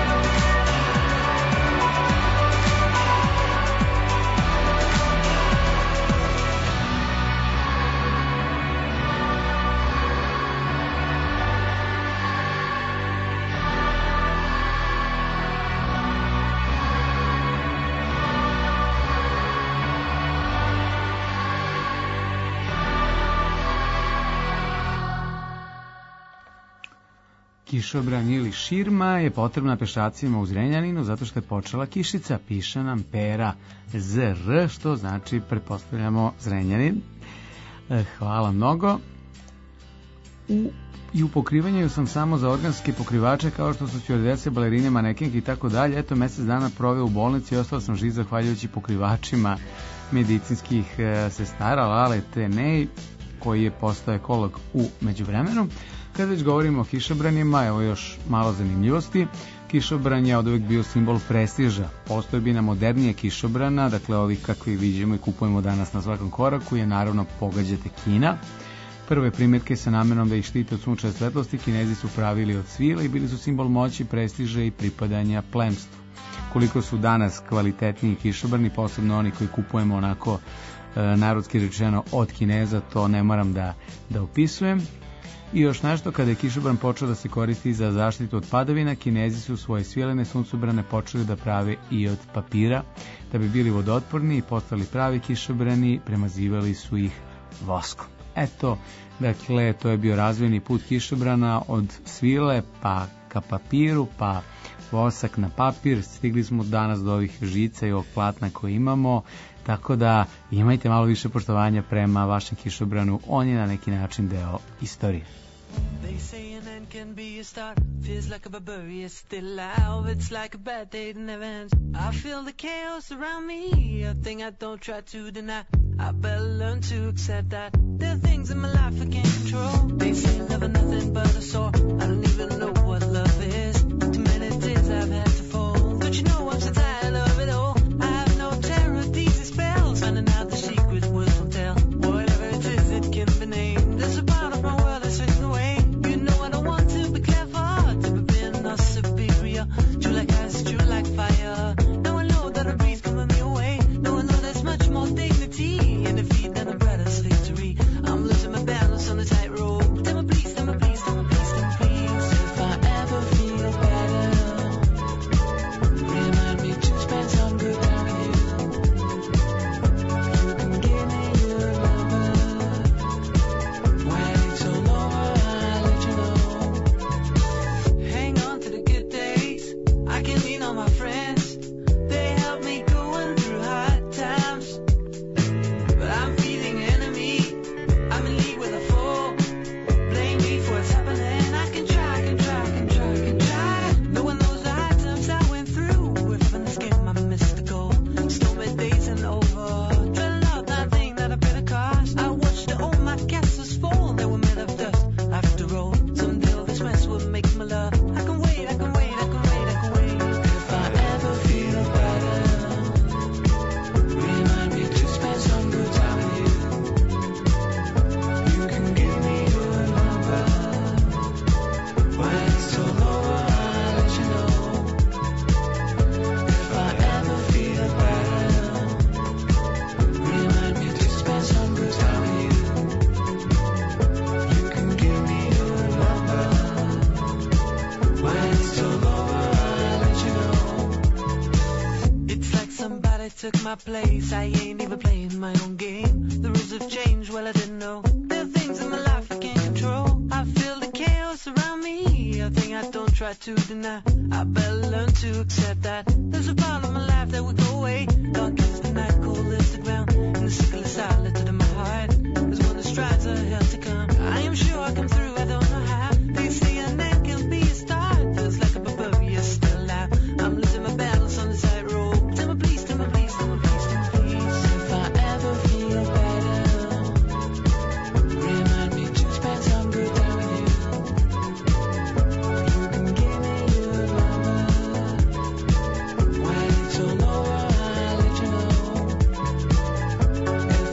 Speaker 3: Kišobran ili širma je potrebna pešacima u Zrenjaninu zato što je počela kišica. Piše nam Pera Z R, što znači, pretpostavljamo, Zrenjanin. E, Hvala mnogo. U, I u pokrivanju sam samo za organske pokrivače kao što su stjuardese, balerine, manekenke i tako dalje. Eto, mesec dana proveo u bolnici i ostao sam živ zahvaljujući pokrivačima medicinskih e, sestara Lale Tenej, koji je postao ekolog u međuvremenu. Kad već govorimo o kišobranima, evo još malo zanimljivosti. Kišobran je od uvek bio simbol prestiža. Postojbina modernije kišobrana, dakle ovih kakvi viđemo i kupujemo danas na svakom koraku, je naravno, pogađate, Kina. Prve primjerke sa namenom da ih štite od sunčeve svetlosti Kinezi su pravili od svila i bili su simbol moći, prestiža i pripadanja plemstvu. Koliko su danas kvalitetniji kišobrani, posebno oni koji kupujemo onako e, narodski rečeno od Kineza, to ne moram da, da opisujem. I još nešto, kada je kišobran počeo da se koristi za zaštitu od padavina, Kinezi su svoje svilene suncobrane počeli da prave i od papira. Da bi bili vodootporni i postali pravi kišobrani, premazivali su ih voskom. Eto, dakle, to je bio razvojni put kišobrana od svile pa ka papiru, pa vosak na papir. Stigli smo danas do ovih žica i ovog platna koje imamo, tako da imajte malo više poštovanja prema vašem kišobranu, on je na neki način deo istorije.
Speaker 10: They say an end can be a start. Feels like a barbarian still alive. It's like a bad day that never ends. I feel the chaos around me, a thing I don't try to deny. I better learn to accept that there are things in my life I can't control. They say love is nothing but a sore. I don't even know what love is. Too many days I've had to fall. Don't you know I'm so tired of it all? I have no terror of these spells. Finding out the secret boys took my place. I ain't even playing my own game. The rules have changed, well I didn't know. There are things in my life I can't control. I feel the chaos around me, a thing I don't try to deny. I better learn to accept that there's a part of my life that will go away. Dark as the night, cold as the ground, and the sickle is silent in my heart. There's one that strives a hell to come. I am sure I come through, I don't know how. They say an end can be a start. Feels like a barbarian still alive. I'm losing my battles on the tightrope. Tell me please, tell me please, tell me please, tell me please. If I ever feel better, remind me to spend some good time with you. You can give me your number. When it's all over, I'll let you know.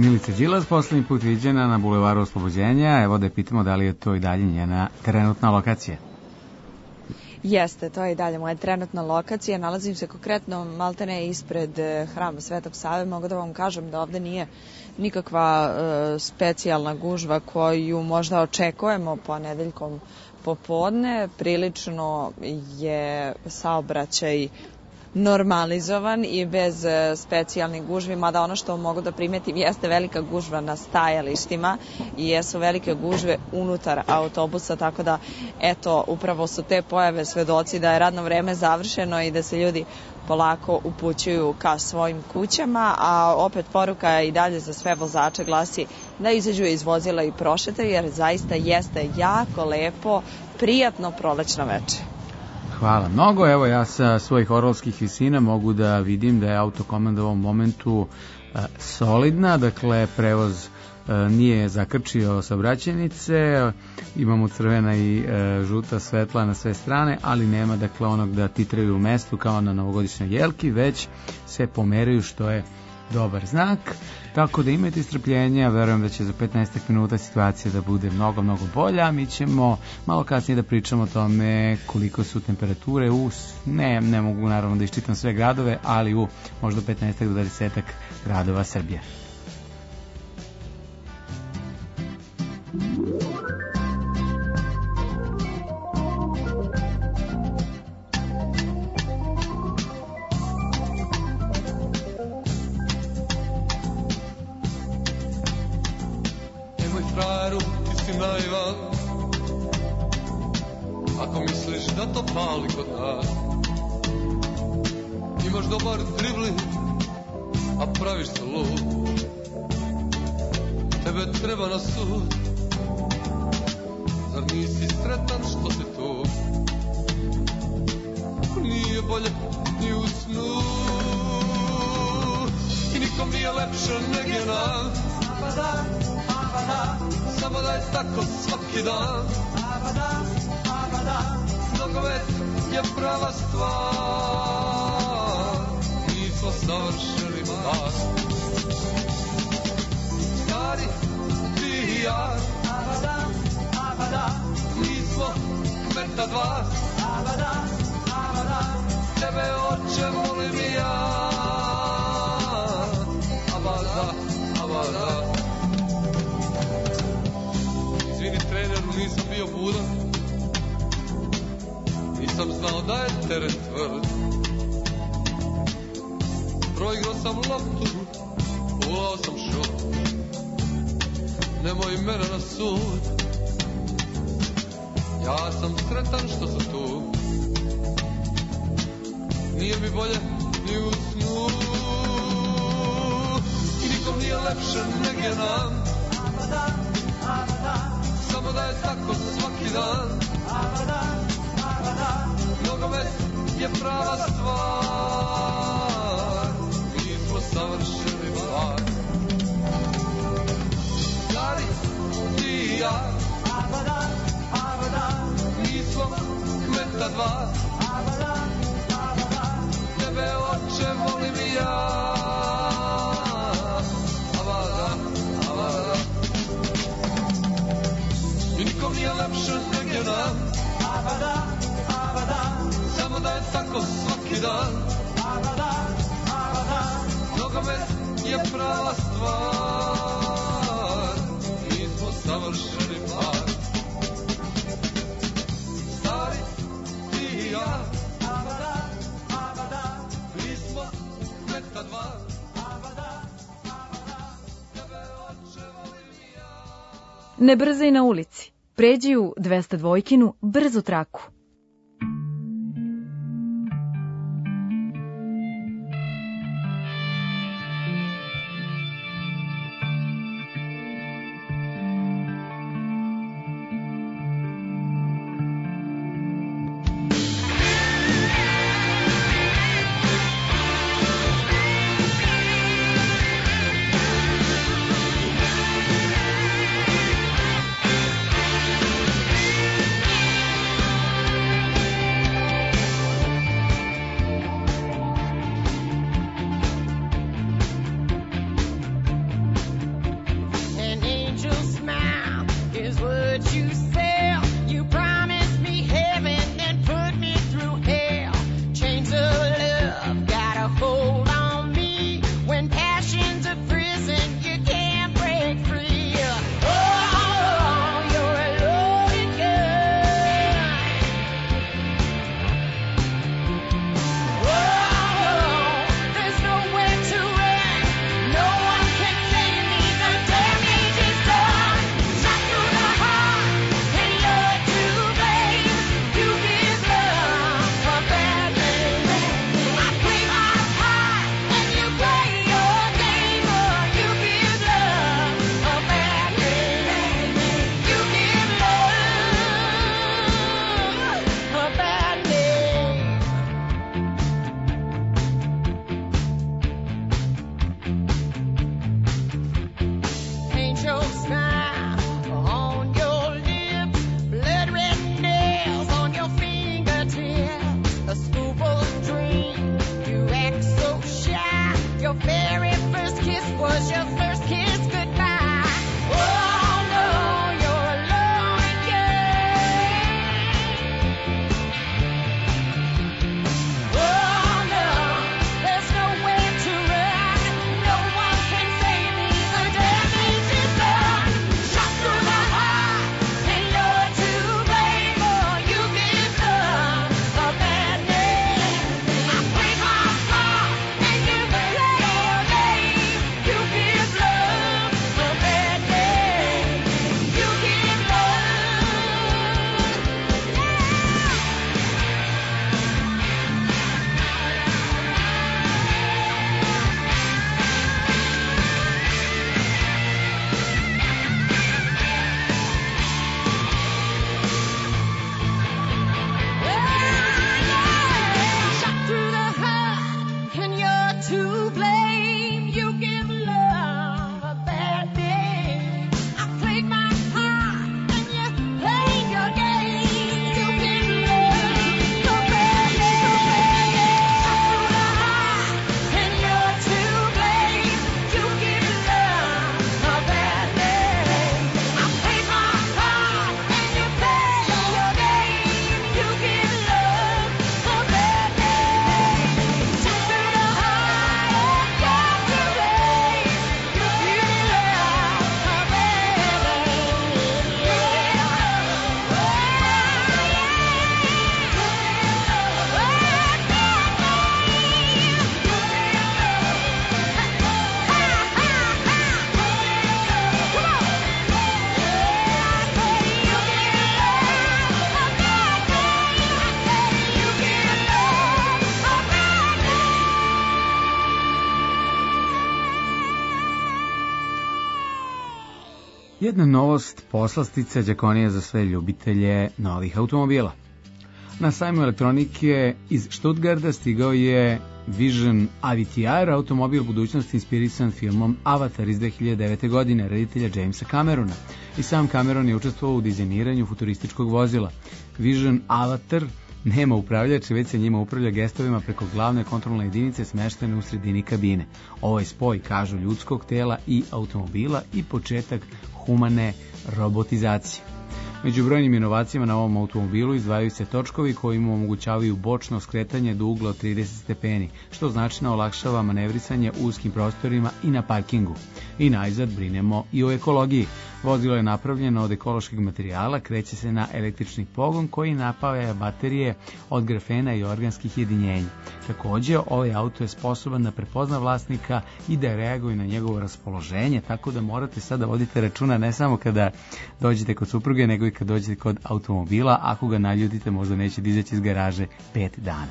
Speaker 3: Milica Đilas, poslednji put viđena na Bulevaru Oslobođenja. Evo da je pitamo da li je to i dalje njena trenutna lokacija.
Speaker 4: Jeste, to je i dalje moja trenutna lokacija. Nalazim se konkretno maltene ispred eh, hrama Svetog Save. Mogu da vam kažem da ovde nije nikakva eh, specijalna gužva koju možda očekujemo ponedeljkom popodne. Prilično je saobraćaj normalizovan i bez e, specijalnih gužvi, mada ono što mogu da primetim jeste velika gužva na stajalištima i jesu velike gužve unutar autobusa, tako da eto, upravo su te pojave svedoci da je radno vreme završeno i da se ljudi polako upućuju ka svojim kućama, a opet poruka i dalje za sve vozače glasi da izađu iz vozila i prošetaju, jer zaista jeste jako lepo, prijatno prolećno veče.
Speaker 3: Hvala mnogo. Evo ja sa svojih orlovskih visina mogu da vidim da je autokomanda u ovom momentu e, solidna, dakle prevoz e, nije zakrčio saobraćajnice, imamo crvena i e, žuta svetla na sve strane, ali nema dakle onog da titraju u mestu kao na novogodišnjoj jelki, već se pomeraju, što je dobar znak. Tako da imajte strpljenja, verujem da će za petnaest minuta situacija da bude mnogo, mnogo bolja. Mi ćemo malo kasnije da pričamo o tome koliko su temperature u, ne, ne mogu naravno da iščitam sve gradove, ali u možda petnaest do dvadeset gradova Srbije.
Speaker 5: Ako misliš da to pali kod nas, imaš dobar dribling, a praviš se lud. Tebe treba na sud, zar nisi sretan što si tu? Nije bolje ni u snu i nikom nije lepše nego je nam. Abada, abada, samo da je tako svaki dan. Abada, abada, nogomet je prava stvar, nismo savršeni mar. Stari, ti i ja, abada, abada, nismo kmeta dva. Abada, abada, tebe oče volim i ja. Abada, abada. Izvini treneru, nisam bio budan, nisam znao da je teren tvrd. Proigrao sam loptu, ulao sam šut, nemoj mene na sud. Ja sam sretan što sam tu, nije mi bolje ni u snu i nikom nije lepše nego je nam. Abada, abada, samo da je tako svaki dan. Abada, abada, nogomet je prava stvar, nismo savršeni par. Stari, ti i ja, abada, abada, nismo kmeta dva. Abada, abada, tebe oče volim i ja. Abada, abada, i nikom nije lepše nego je nam. Abada, abada, samo da je tako svaki dan. Abada, abada, nogomet je prava stvar, nismo savršeni par. Stari, ti i ja, abada, abada, nismo kmeta dva. Abada, abada, tebe oče volim i ja.
Speaker 1: Ne brzaj na ulici. Pređi u dvesta dvojkinu brzu traku.
Speaker 6: Thank
Speaker 3: Jedna novost poslastica Đakonija za sve ljubitelje novih automobila. Na sajmu elektronike iz Stuttgarta stigao je Vision A V T R, automobil budućnosti inspirisan filmom Avatar iz dve hiljade devete. godine, reditelja Jamesa Camerona. I sam Cameron je učestvovao u dizajniranju futurističkog vozila. Vision Avatar nema upravljača, već se njima upravlja gestovima preko glavne kontrolne jedinice smeštene u sredini kabine. Ovo je spoj, kažu, ljudskog tela i automobila i početak humane robotizacije. Među brojnim inovacijama na ovom automobilu izdvajaju se točkovi koji mu omogućavaju bočno skretanje do ugla od trideset stepeni, što značajno olakšava manevrisanje u uskim prostorima i na parkingu. I najzad brinemo i o ekologiji. Vozilo je napravljeno od ekološkog materijala, kreće se na električni pogon koji napaja baterije od grafena i organskih jedinjenja. Takođe, ovaj auto je sposoban da prepozna vlasnika i da reaguje na njegovo raspoloženje, tako da morate sada vodite računa ne samo kada dođete kod supruge, nego i kad dođete kod automobila. Ako ga naljutite, možda neće izaći iz garaže pet dana.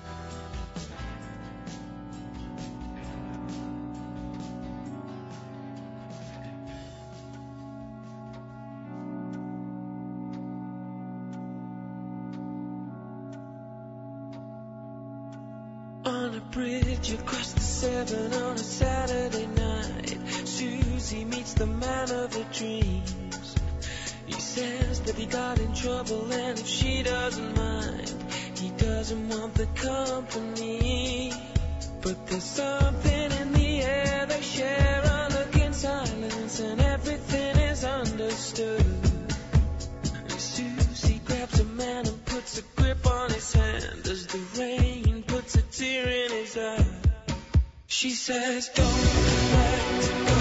Speaker 10: On a bridge across the Severn on a Saturday night, Susie meets the man of her dreams. He says that he got in trouble and if she doesn't mind, he doesn't want the company. But there's something in the air they share, a look in silence and everything is understood. And Susie grabs a man and puts a grip on his hand as the rain puts a tear in his eye. She says, don't let go,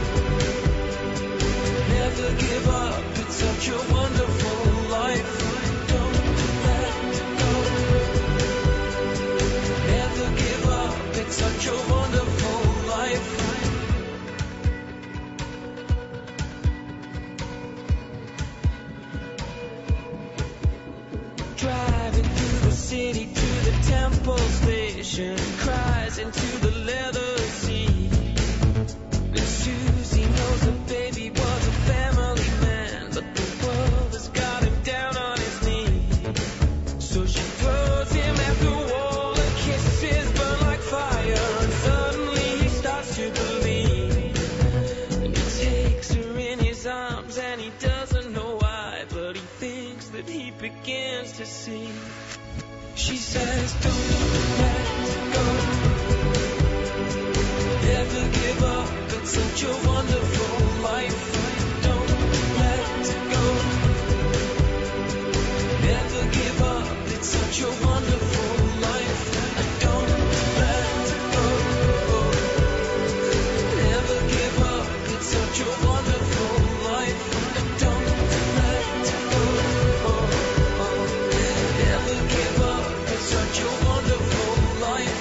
Speaker 10: never give up, it's such a wonderful life. Don't let go, never give up, it's such a wonderful life. Driving through the city to the temple station, cries into the leather seat. And Susie knows her baby was a family man, but the world has got him down on his knees. So she throws him at the wall and kisses burn like fire, and suddenly he starts to believe. And he takes her in his arms and he doesn't know why, but he thinks that he begins to see. She says, don't let go, never give up, it's such a wonderful life. Don't let go, never give up, it's such a wonderful life. Don't let go, never give up, it's such a wonderful life. Don't let go, never give up, it's such a wonderful life.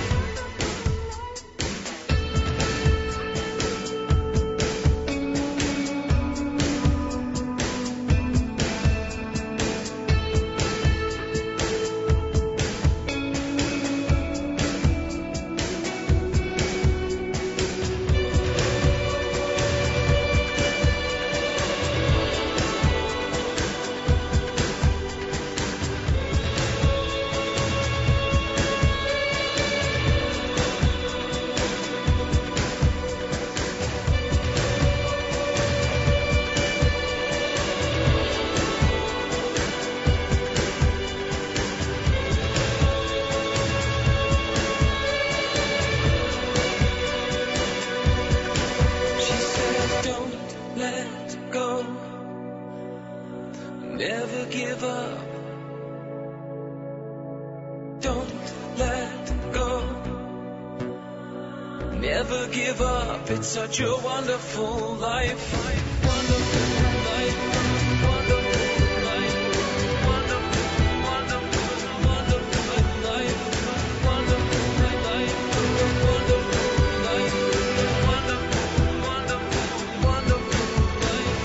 Speaker 10: She says, don't let go, never give up. Don't let go, never give up. It's such a wonderful life. Wonderful life. Wonderful life. Wonderful, wonderful, wonderful life. Wonderful life. Wonderful life. Wonderful, wonderful, wonderful life.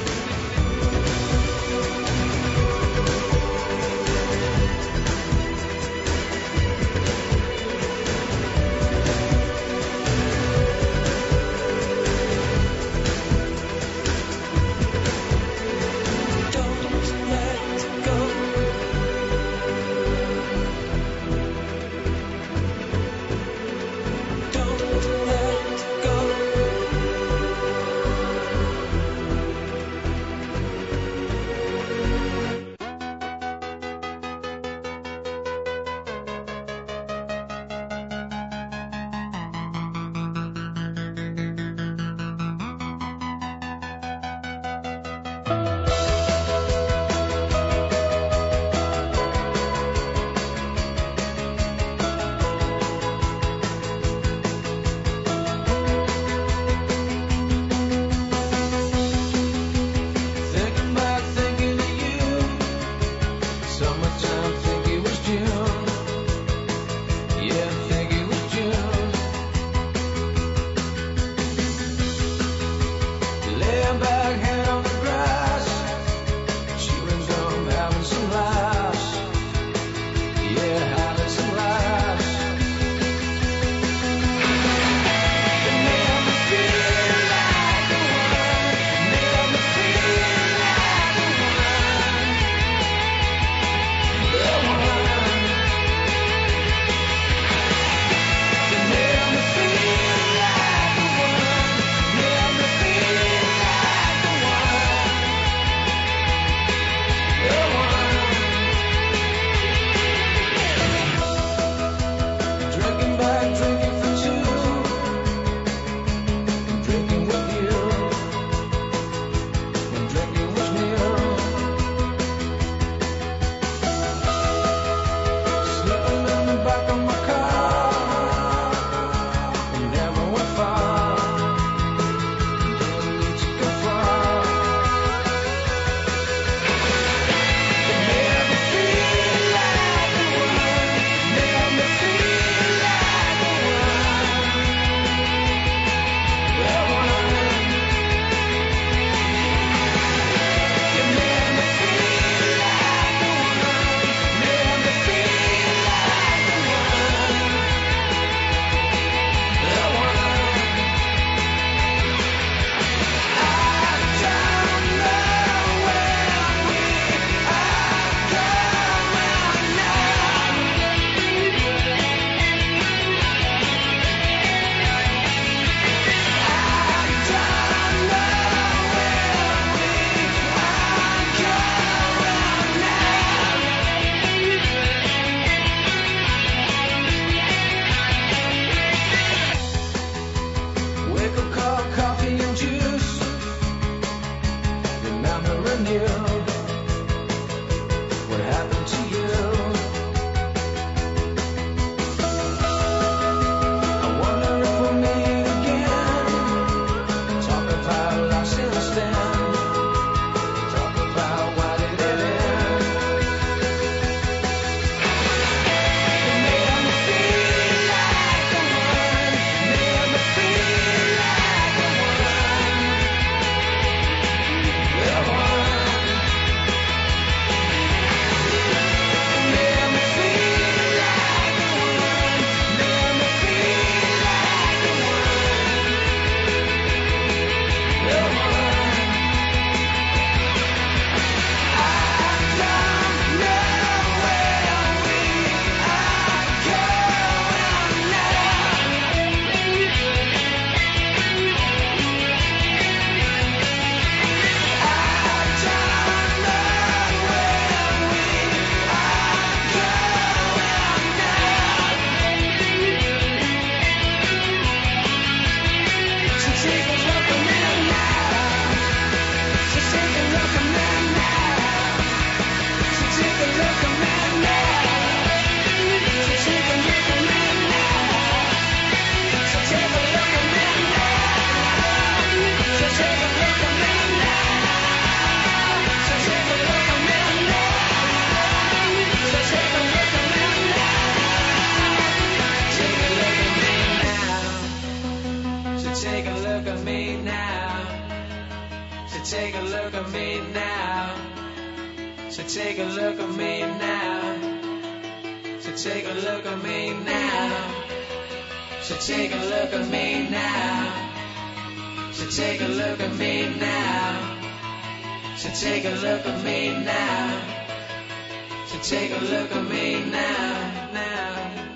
Speaker 10: take a look at me now. So take a look at me now. So take a look at me now. So take a look at me now. So take a look at me now. So take a look at me now, now.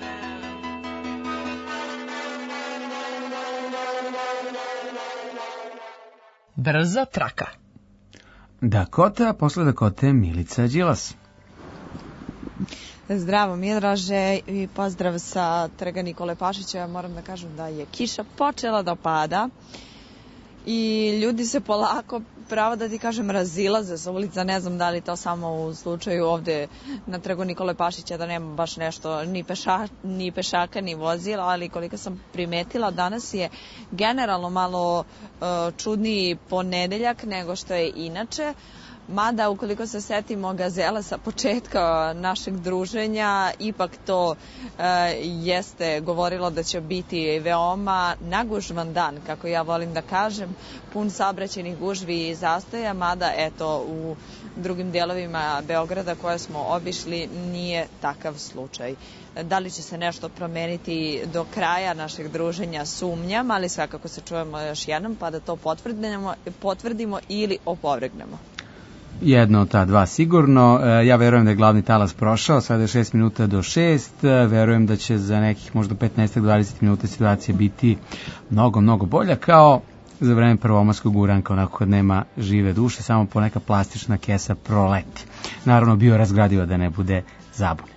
Speaker 2: Brza traka.
Speaker 3: Dakota, a posle Dakote Milica Đilas.
Speaker 4: Zdravo Miodraže i pozdrav sa Trga Nikole Pašića. Moram da kažem da je kiša počela da pada i ljudi se polako, pravo da ti kažem, razilaze sa ulica. Ne znam da li to samo u slučaju ovde na Trgu Nikole Pašića, da nema baš nešto ni, peša, ni pešaka ni vozila, ali koliko sam primetila, danas je generalno malo uh, čudniji ponedeljak nego što je inače. Mada, ukoliko se setimo Gazela sa početka našeg druženja, ipak to e, jeste govorilo da će biti veoma nagužvan dan, kako ja volim da kažem, pun saobraćajnih gužvi i zastoja, mada eto u drugim dijelovima Beograda koje smo obišli nije takav slučaj. Da li će se nešto promeniti do kraja našeg druženja, sumnjam, ali svakako se čujemo još jednom pa da to potvrdimo, potvrdimo ili opovrgnemo.
Speaker 3: Jedno od ta dva sigurno. Ja verujem da je glavni talas prošao, sada je šest minuta do šest. Verujem da će za nekih možda petnaest do dvadeset minuta situacija biti mnogo, mnogo bolja, kao za vreme prvomarskog uranka, onako kad nema žive duše, samo poneka plastična kesa proleti. Naravno, bio razgradivo da ne bude zabune.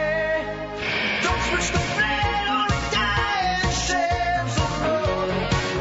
Speaker 7: Switch the blade on the dying shades of blue.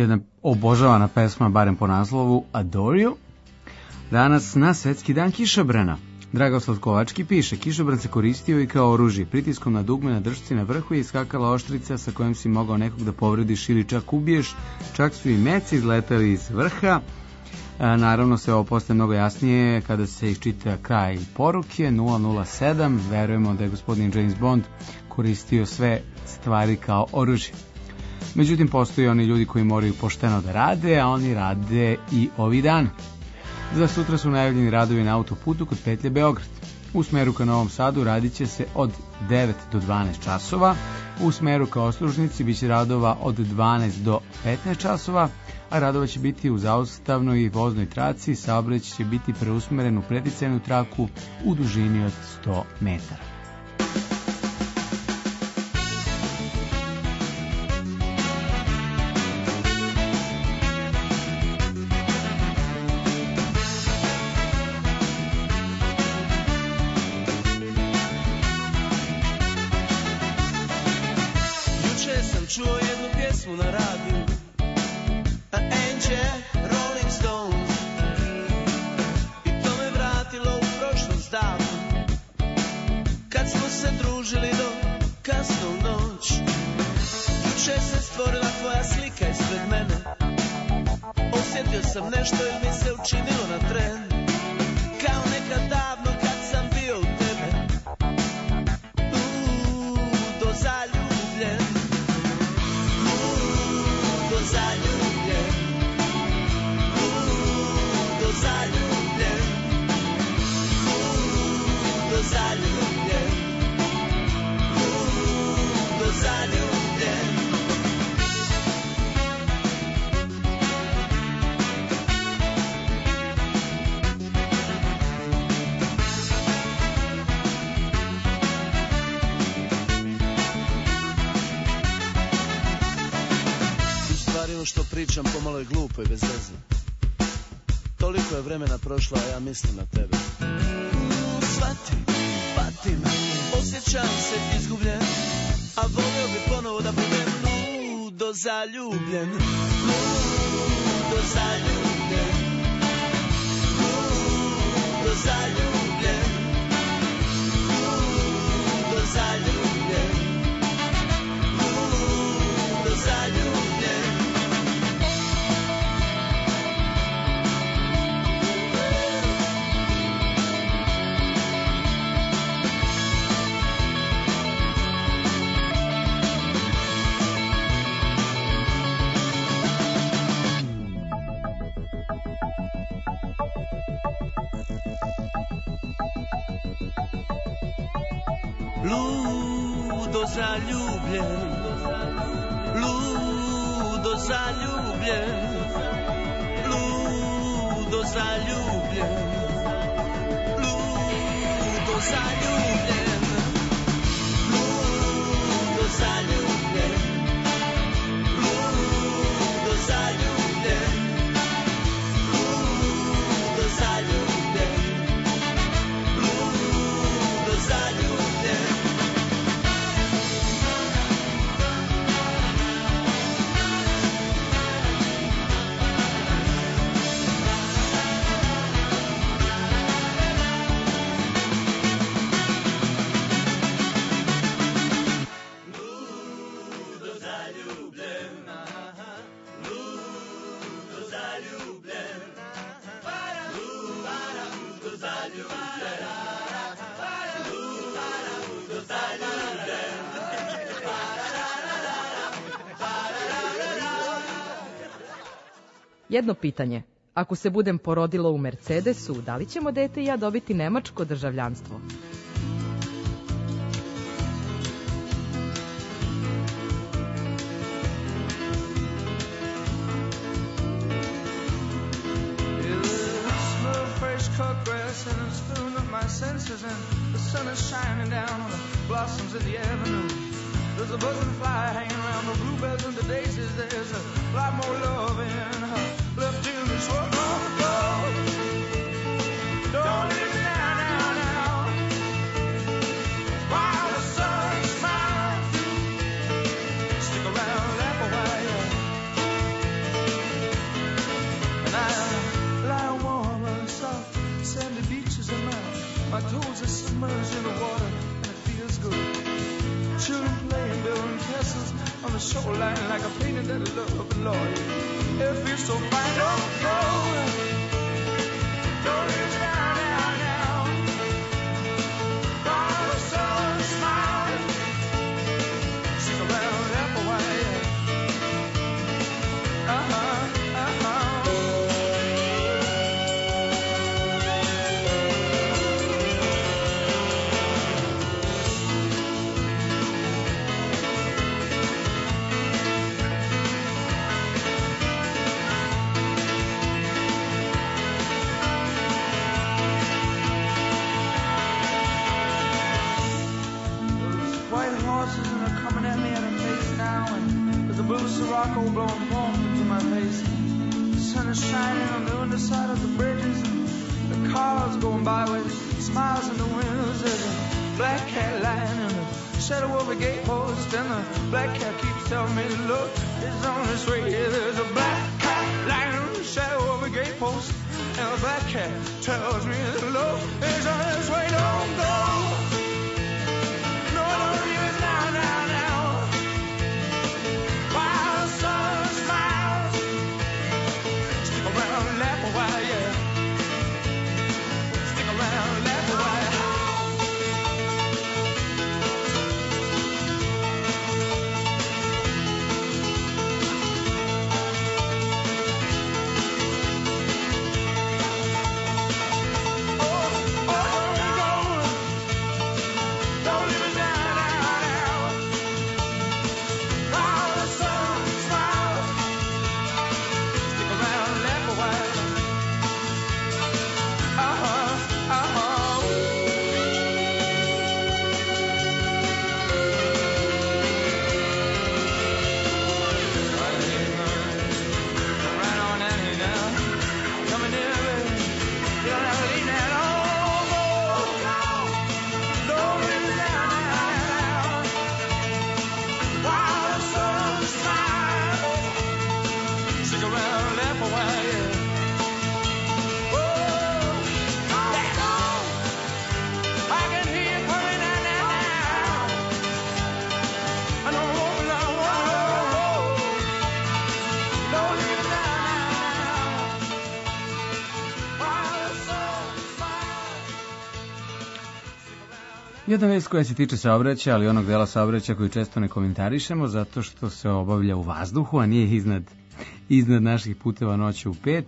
Speaker 3: jedna obožavana pesma, barem po naslovu, Adore You. Danas na svetski dan kišobrana. Dragoslav Kovački piše, kišobran se koristio i kao oružje. Pritiskom na dugme na držci na vrhu je iskakala oštrica sa kojom si mogao nekog da povrediš ili čak ubiješ. Čak su i meci izletali iz vrha. A, naravno se ovo postaje mnogo jasnije kada se iščita kraj poruke nula nula sedam. Verujemo da je gospodin James Bond koristio sve stvari kao oružje. Međutim, postoje oni ljudi koji moraju pošteno da rade, a oni rade i ovi dan. Za sutra su najavljeni radovi na autoputu kod petlje Beograd. U smeru ka Novom Sadu radit će se od devet do dvanaest časova, u smeru ka Oslužnici biće radova od dvanaest do petnaest časova, a radova će biti u zaustavnoj i voznoj traci, saobraćaj će biti preusmeren u preticajnu traku u dužini od sto metara.
Speaker 7: Čuo jednu pjesmu na radiju, a Angel Rolling Stones, i to me vratilo u prošlost davno, kad smo se družili do kasno u noć. Juče se stvorila tvoja slika ispred mene, osjetio sam nešto ili mi se učinilo na tren, kao nekad davno kad sam bio u tebe, uuu, do zaljubljen. Zaljubljen, uuu, do zaljubljen, uuu, do zaljubljen, uuu, do zaljubljen. Što pričam pomalo je glupo i bez veze. Toliko je vremena prošlo, a ja mislim na tebe. Mm, shvati, patim, osjećam se izgubljen, a volio bi ponovo da budem ludo zaljubljen. Ludo zaljubljen, ludo zaljubljen, ludo zaljubljen, ludo zaljubljen. Ludo zaljubljen, ludo zaljubljen, ludo zaljubljen, ludo zaljubljen, ludo zaljubljen, ludo zaljubljen, ludo zaljubljen, ludo zaljubljen.
Speaker 2: Jedno pitanje. Ako se budem porodila u Mercedesu, da li ćemo dete i ja dobiti nemačko državljanstvo?
Speaker 11: There's a buzz and fly hanging around the bluebells and the daisies. There's a lot more love in her left in this world. Don't go. Don't leave me now, now, now. While the sun smiles, stick around, laugh a while. shoreline like a painting that I love, Lord. It feels so fine. Don't go. Don't leave me down, down, down. While the sun smiles, stick around there for a while. Uh-huh, uh-huh. Blue Sirocco blowing warm into my face. The sun is shining on the underside of the bridges, and the cars going by with smiles in the windows. There's a black cat lying in the shadow of a gatepost, and the black cat keeps telling me to look, it's on its way. There's a black cat lying in the shadow of a gatepost, and the black cat tells me to look, it's on its way. Don't go. No, don't leave it now, now, now.
Speaker 3: Jedna vest koja se tiče saobraćaja, ali onog dela saobraćaja koji često ne komentarišemo, zato što se obavlja u vazduhu, a nije iznad, iznad naših puteva noću u pet,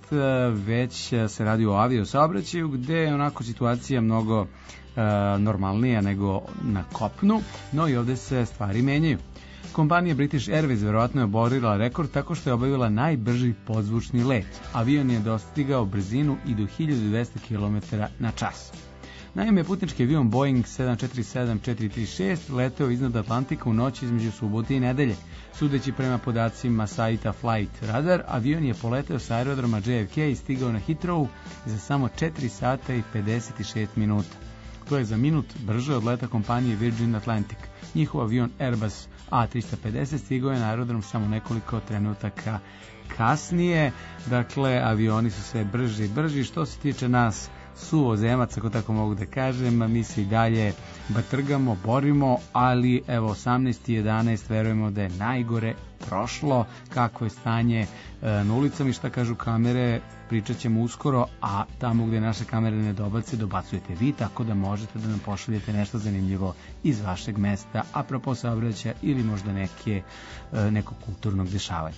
Speaker 3: već se radi o aviosaobraćaju, gde je onako situacija mnogo uh, normalnija nego na kopnu, no i ovde se stvari menjaju. Kompanija British Airways verovatno je oborila rekord tako što je obavila najbrži podzvučni let. Avion je dostigao brzinu i do hiljadu dvesta kilometara na čas. Naime, putnički avion Boeing sedam četiri sedam četiri tri šest leteo iznad Atlantika u noći između subote i nedelje. Sudeći prema podacima sajta Flight Radar, avion je poleteo sa aerodroma J F K i stigao na Heathrow za samo četiri sata i pedeset šest minuta. To je za minut brže od leta kompanije Virgin Atlantic. Njihov avion Airbus A trista pedeset stigao je na aerodrom samo nekoliko trenutaka kasnije. Dakle, avioni su sve brži i brži. Što se tiče nas suvozemac, ako tako mogu da kažem, mi se i dalje batrgamo, borimo, ali evo osamnaest jedanaest verujemo da je najgore prošlo. Kako je stanje e, na ulicama i šta kažu kamere, pričat ćemo uskoro, a tamo gde naše kamere ne dobace, dobacujete vi, tako da možete da nam pošaljete nešto zanimljivo iz vašeg mesta, apropo saobraćaja ili možda neke, e, neko kulturnog dešavanja.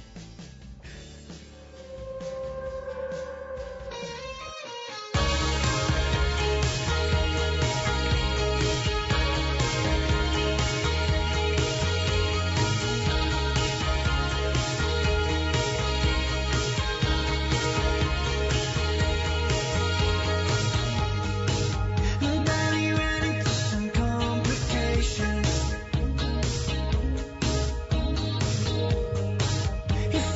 Speaker 7: If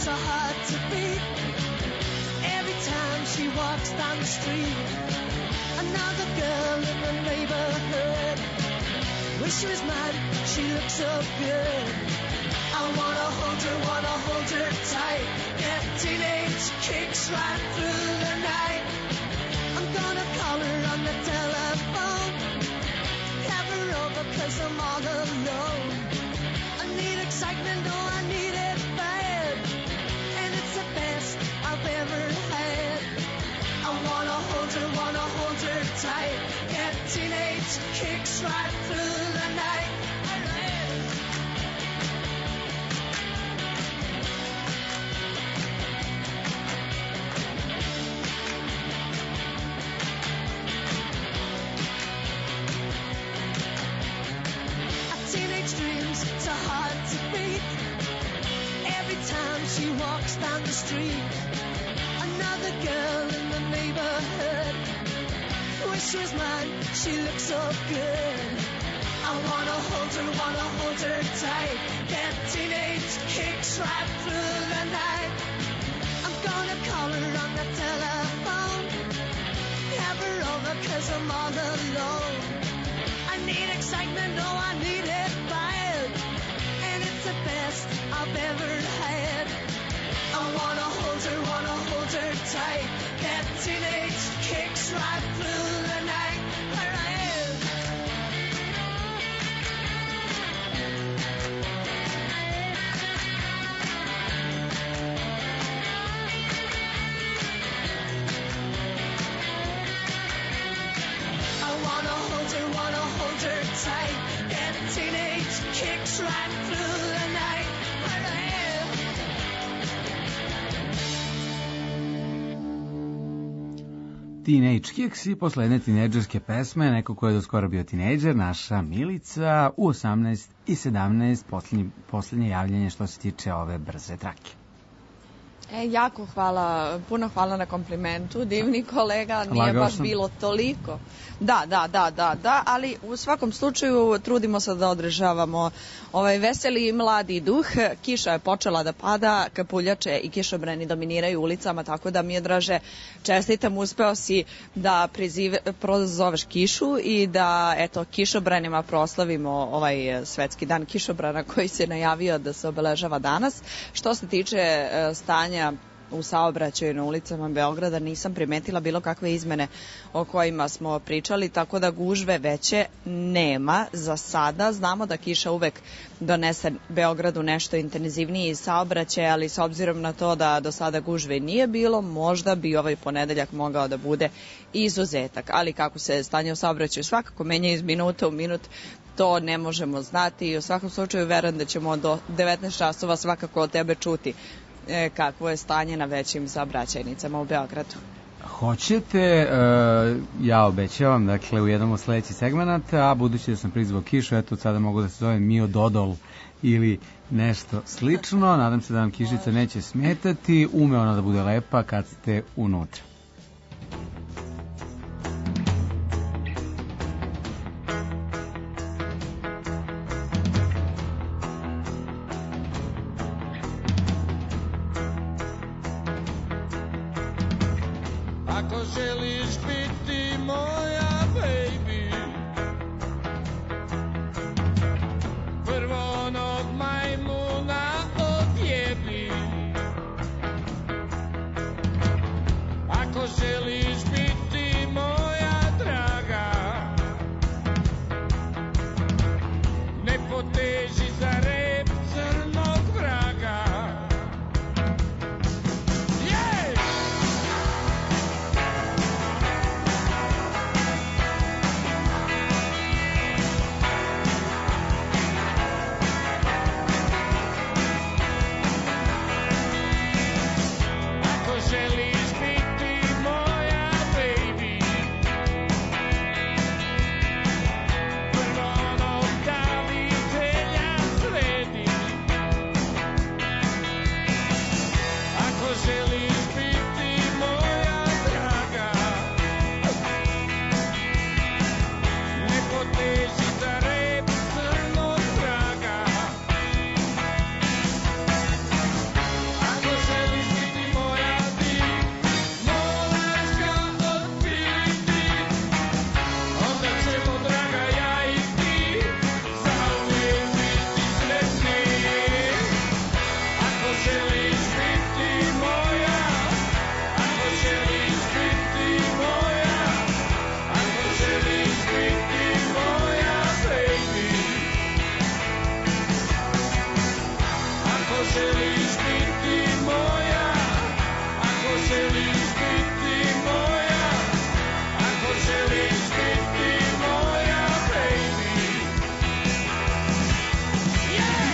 Speaker 6: so hard to beat. Every time she walks down the street, another girl in the neighborhood. Wish she was mine, she looks so good. I wanna hold her, wanna hold her tight. Get teenage kicks right through the night. I'm gonna call her on the telephone. Have her over 'cause I'm all alone. I need excitement, oh I need it bad. And it's the best I've ever had. I wanna hold her, wanna hold her tight. Get teenage kicks right through the night. Teenage dreams so hard to beat. Every time she walks down the street, another girl in the neighborhood. Wish she was mine, she looks so good. I wanna hold her, wanna hold her tight. Get teenage kicks right through the night. I'm gonna call her on the telephone. Have her over 'cause I'm all alone. I need excitement, oh I need it bad. And it's the best I've ever had. I wanna hold her, wanna hold her tight. That teenage kicks right through the night. Where I am. I wanna hold her, wanna hold her tight. That teenage kicks right through the night. Where I am.
Speaker 3: Teenage Kicks i posle jedne tinejdžerske pesme, neko ko je do skoro bio tinejdžer, naša Milica, u osamnaest i sedamnaest, posljednje, posljednje javljanje što se tiče ove brze trake.
Speaker 4: E, jako hvala, puno hvala na komplimentu, divni kolega, nije
Speaker 3: Lagao
Speaker 4: baš
Speaker 3: sam.
Speaker 4: bilo toliko. Da, da, da, da, da, ali u svakom slučaju trudimo se da održavamo ovaj veseli i mladi duh. Kiša je počela da pada, kapuljače i kišobrani dominiraju ulicama, tako da mi je draže, čestitam, uspeo si da prizive, prozoveš kišu i da, eto, kišobranima proslavimo ovaj svetski dan kišobrana koji se najavio da se obeležava danas. Što se tiče e, stanja u saobraćaju na ulicama Beograda, nisam primetila bilo kakve izmene o kojima smo pričali, tako da gužve veće nema za sada. Znamo da kiša uvek donese Beogradu nešto intenzivniji saobraćaj, ali s obzirom na to da do sada gužve nije bilo, možda bi ovaj ponedeljak mogao da bude izuzetak. Ali kako se stanje u saobraćaju svakako menja iz minuta u minut, to ne možemo znati i u svakom slučaju verujem da ćemo do devetnaest časova svakako od tebe čuti e, kakvo je stanje na većim saobraćajnicama u Beogradu.
Speaker 3: Hoćete, uh, ja obećavam, dakle, u jednom od sledećih segmenata, a budući da sam prizvao kišu, eto, sada mogu da se zovem Mio Dodol ili nešto slično. Nadam se da vam kišica neće smetati, ume ona da bude lepa kad ste unutra.
Speaker 5: Ako želiš biti moja baby, prvo onog majmuna odjebi. Ako želiš biti moja draga, ne poteži za rep crnog vraga. Želiš biti moja želiš biti moja, ako želiš biti moja, ako želiš biti moja, baby. Ako želiš biti moja, ako želiš biti moja, ako želiš biti moja, baby. Yeah!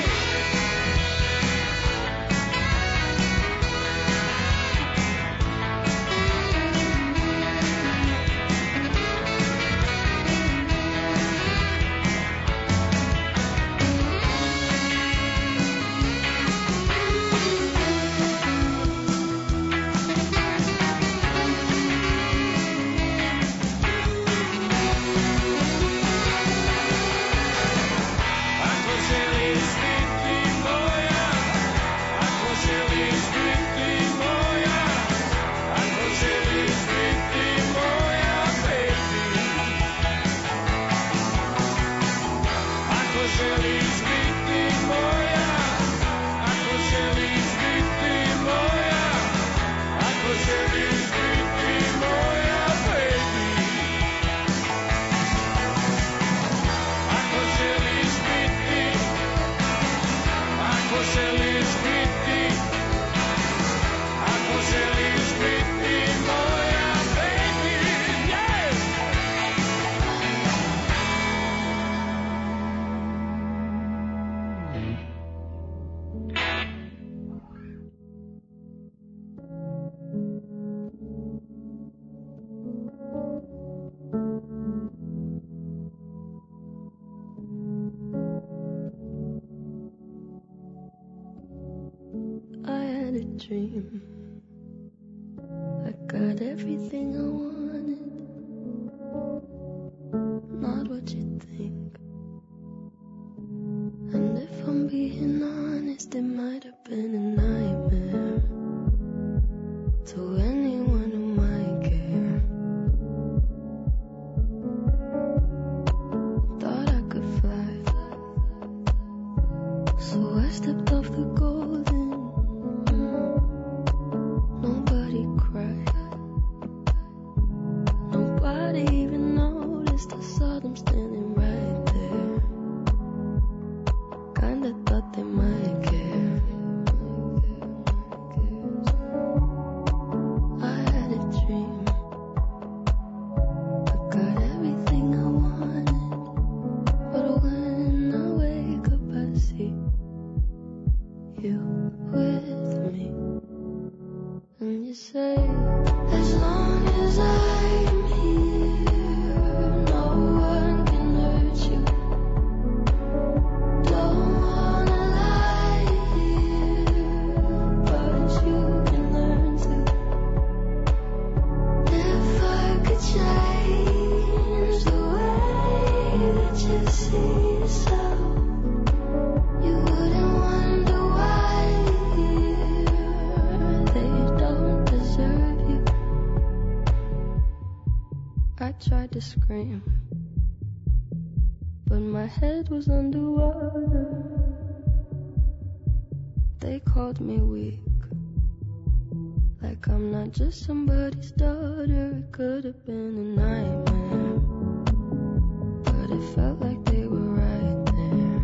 Speaker 5: Ako želiš biti moja, ako želiš biti moja, ako želiš biti moja, baby. Ako želiš biti moja, ako želiš biti moja, ako želiš biti moja, baby. Ako želiš biti, ako želiš biti, ako želiš biti moja, baby, yeah!
Speaker 6: I had a dream. I got everything I wanted. Not what you think. And if I'm being honest, it might have been a nightmare to anyone who might care. Thought I could fly, so I stepped off the golden. Nobody cried. Nobody even noticed. I saw them standing right there. Kinda thought they might care. I had a dream. I got everything I wanted. But when I wake up, I see you with me. And you say, as long as I'm here, no one can hurt you. Don't wanna lie here, but you can learn to. If I could change the way that you see yourself, you wouldn't wonder why they don't deserve you. I tried to scream, but my head was underwater. They called me weak, like I'm not just somebody's daughter. It could have been a nightmare, but it felt like they were right there.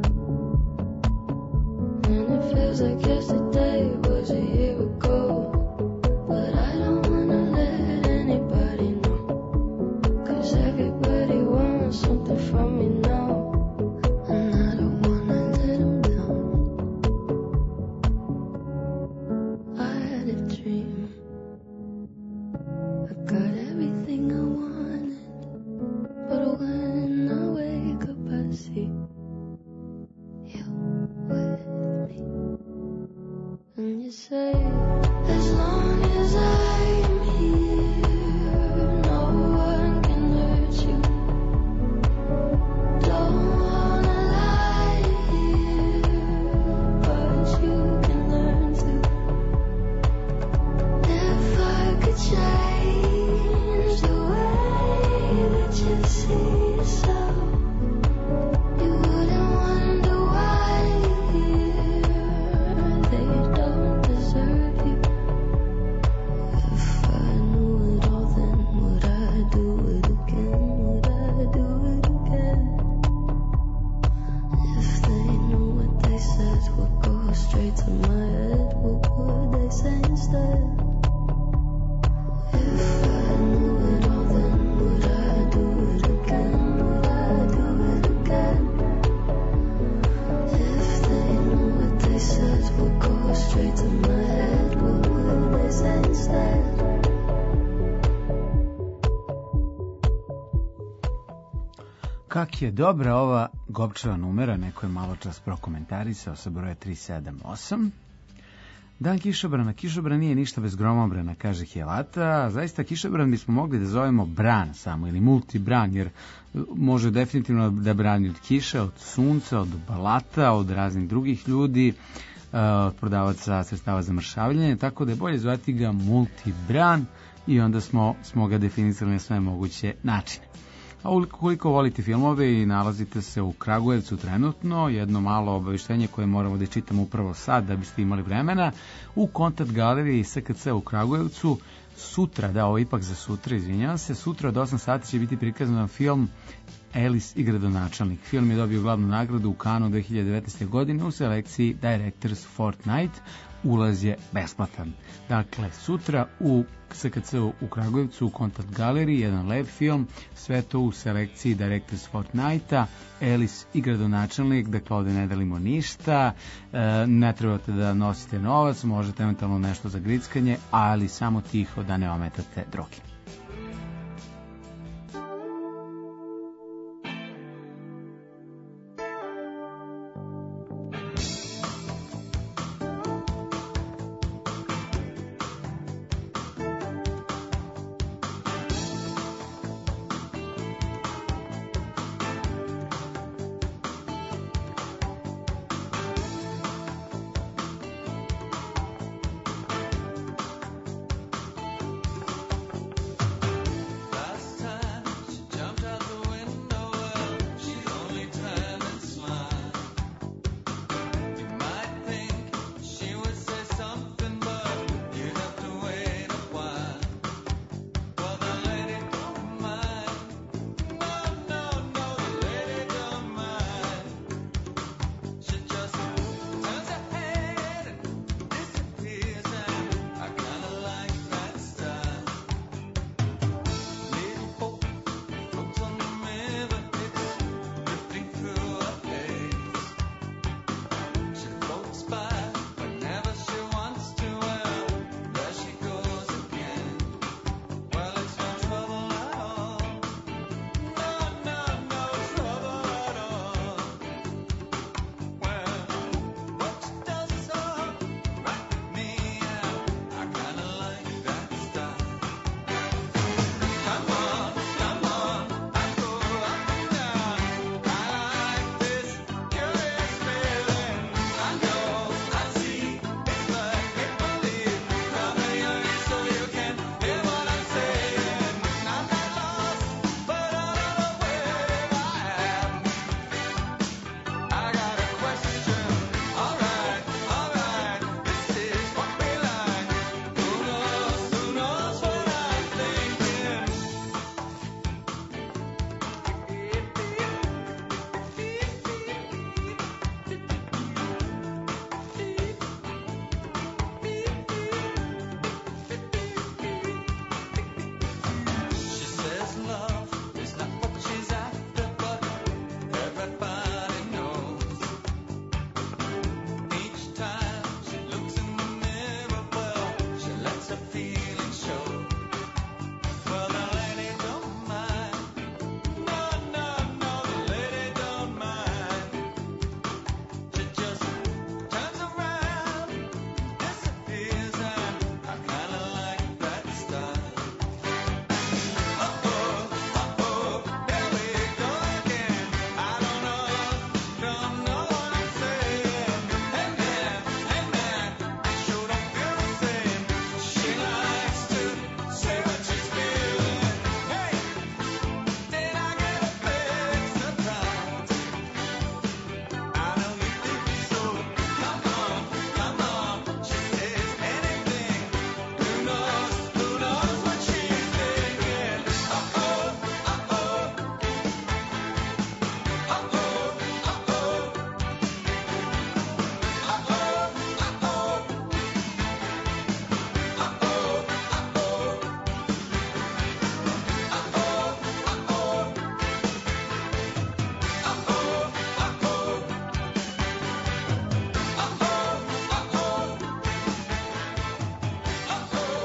Speaker 6: And it feels like yesterday was a year ago. But I don't wanna let anybody know, 'cause everybody wants something from me now. And I don't wanna let them down. I had a dream. I got everything I wanted. But when I wake up, I see you with me. And you say, as long as I'm here, no one can hurt you. Don't wanna lie here, but you can learn to. If I could change the way that you see yourself, you wouldn't wonder why they don't
Speaker 3: Kak je dobra ova Gobčeva numera, neko je malo čas prokomentarisao sa broja tri sedam osam. Dan kišobrana, kišobran nije ništa bez gromobrana, kaže Hjevata. Zaista kišobran bismo mogli da zovemo bran samo, ili multibran, jer može definitivno da brani od kiše, od sunca, od balata, od raznih drugih ljudi, od prodavaca sredstava za mršavljanje, tako da je bolje zvati ga multibran i onda smo, smo ga definisali na sve moguće načine. A ukoliko volite filmove i nalazite se u Kragujevcu trenutno, jedno malo obavještenje koje moramo da čitamo upravo sad da biste imali vremena, u Kontakt galeriji S K C u Kragujevcu sutra, da ovo ipak za sutra, izvinjavam se, sutra od osam sati će biti prikazan film Alice i gradonačelnik. Film je dobio glavnu nagradu u Cannesu dve hiljade devetnaeste. godine u selekciji Directors Fortnight. Ulaz je besplatan. Dakle, sutra u S K C-u u Kragujevcu u Kontakt galeriji, jedan lep film, sve to u selekciji Directors Fortnighta, Alice i gradonačelnik, dakle ovde ne delimo ništa, e, ne trebate da nosite novac, možete eventualno nešto za grickanje, ali samo tiho da ne ometate drugi.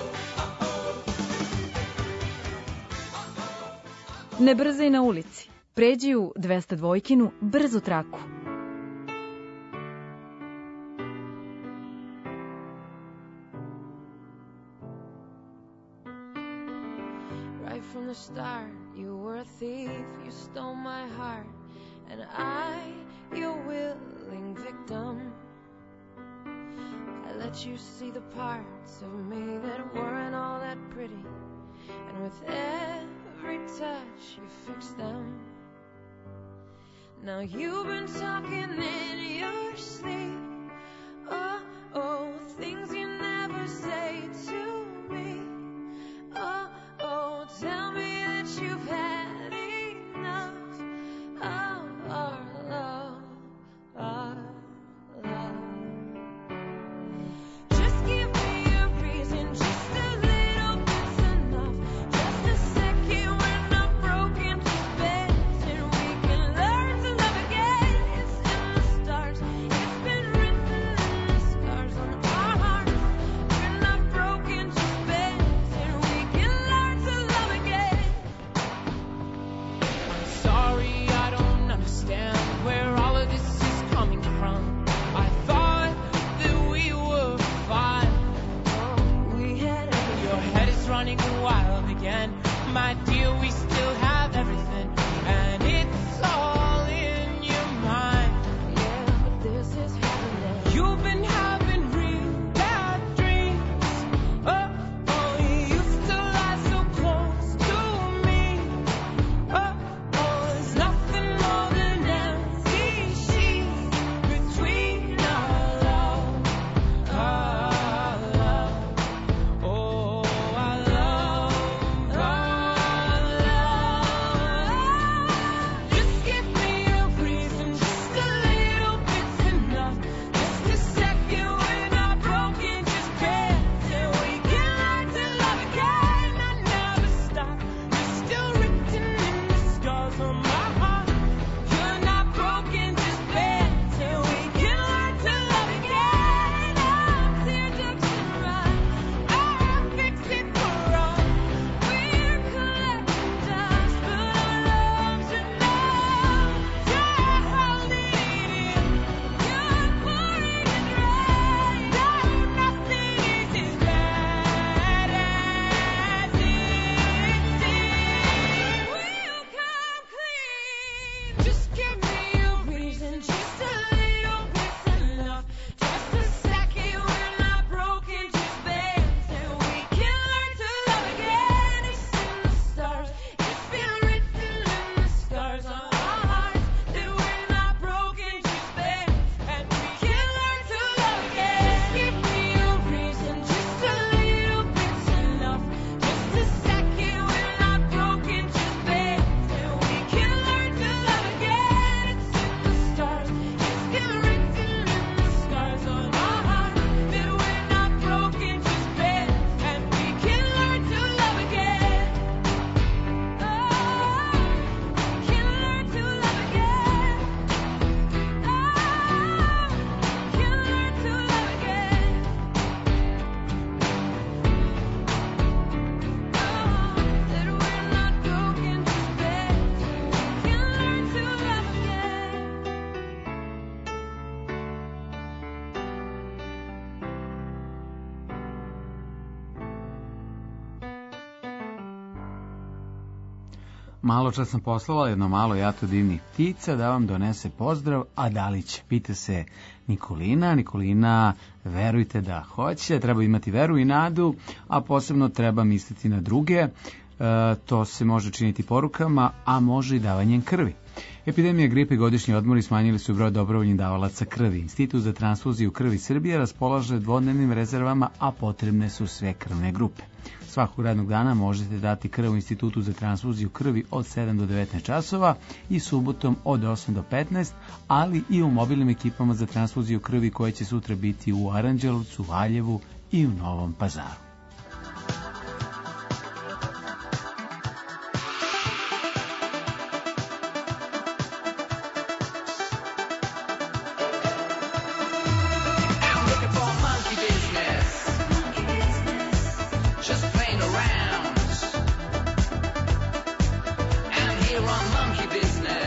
Speaker 1: Ne brzaj na ulici. Pređi u dvesta dvojkinu brzu traku.
Speaker 6: Right from the start, you were a thief, you stole my heart, and I, your willing victim. I let you see the parts of me that weren't all that pretty, and with every touch you fixed them. Now you've been talking in your sleep, oh, oh, things you never say to me, oh, oh, tell me that you've had enough of our love, our love. Just give me a reason, just a little bit's enough, just a second when I'm broken to bits and we can learn to love again. It's in the stars, it's been written in the scars on our hearts. When I'm broken to bits and we can learn to love again.
Speaker 10: I'm sorry, I don't understand where all of this is coming from. I thought that we were fine.
Speaker 6: We had
Speaker 10: Your head is running wild again. My dear, we still have everything, and it's all in your mind.
Speaker 6: yeah, but this is happening.
Speaker 10: You've been having real bad dreams. Oh, oh, you used to lie so close to me. Oh, oh, there's nothing more than empty sheets between our love, our love. Oh, our love, our love. Just give me a reason, just a little bit's enough. Just a second when I'm broken, just dance and we can learn to love again. I never stop, you're still written in the scars on my heart. You're not broken, just dance and we can learn to love again. Our teardrops and run, I'll fix it for all. We're collecting dust, but our loves are numb. You're holding it in, you're pouring it right. No, nothing is as bad as it seems. We'll come clean. Just give me a reason, just a little bit's enough. Just a second when I'm broken, just dance and we can learn to love again. It's in the stars, it's been written in the scars on our hearts that we're not broken, just dance and we can learn to love again. Just give me a reason, just a little bit's enough. Just a second when I'm broken, just dance and we can learn to love again. It's in the stars, it's been written in the scars on our hearts that we're not broken, just dance and we can learn to love again. Oh, can learn to love again. Oh, can learn to love again. Oh, that we're not broken, just dance and we can learn to love again.
Speaker 3: Malo čas sam poslala jedno malo jato divnih ptica da vam donese pozdrav, a da li će? Pita se Nikolina. Nikolina, verujte da hoće, treba imati veru i nadu, a posebno treba misliti na druge. E, to se može činiti porukama, a može i davanjem krvi. Epidemija gripe i godišnji odmori smanjili su broj dobrovoljnih davalaca krvi. Institut za transfuziju krvi Srbije raspolaže dvodnevnim rezervama, a potrebne su sve krvne grupe. Svakog radnog dana možete dati krv u Institutu za transfuziju krvi od sedam do devetnaest časova i subotom od osam do petnaest, ali i u mobilnim ekipama za transfuziju krvi koje će sutra biti u Aranđelovcu, Valjevu i u Novom Pazaru.
Speaker 12: Monkey business.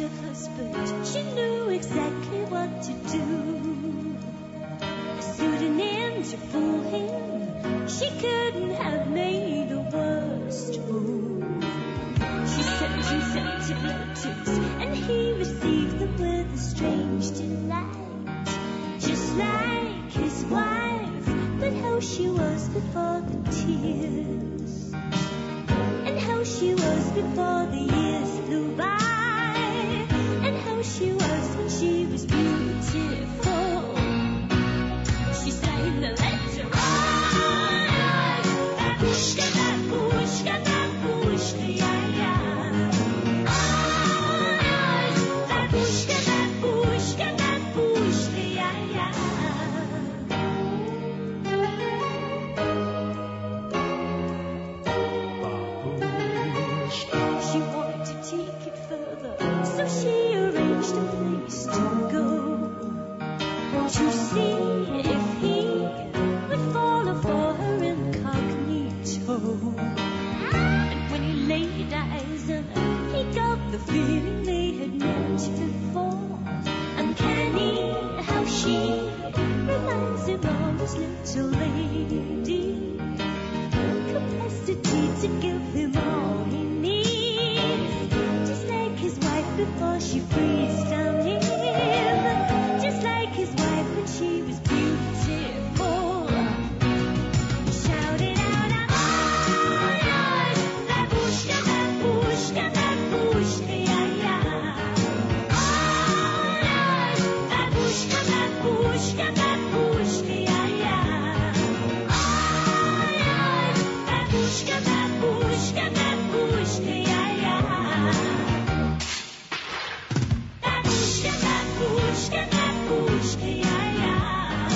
Speaker 6: her husband, she knew exactly what to do. A pseudonym to fool him, she couldn't have made a worse move. She sent him scented letters, and he received them with a strange delight. Just like his wife, but how she was before the tears, and how she was before the years flew by, and how she was when she was beautiful. She signed the letter, oh, babushka, babushka, babushka, yeah, yeah. Oh, babushka, babushka, babushka, yeah, yeah. She wanted to take it further, so she arranged a place to go, to see if he would follow for her incognito. And when he laid eyes on her, he got the feeling they had met before. Uncanny how she reminds him of his little lady, capacity to give him all he needs, just like his wife before she freezed on him, just like his wife when she was beautiful. He shouted out, oh, Lord, babushka, babushka, babushka, yeah, yeah. Oh, Lord, babushka, babushka, babushka, yeah, yeah. Babushka, babushka, babushka, yeah, yeah. Babushka, babushka, babushka, yeah, yeah.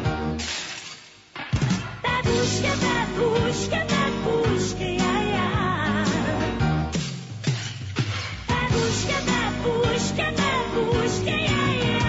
Speaker 6: Babushka, babushka, babushka, yeah, yeah. Babushka, babushka, babushka, yeah, yeah.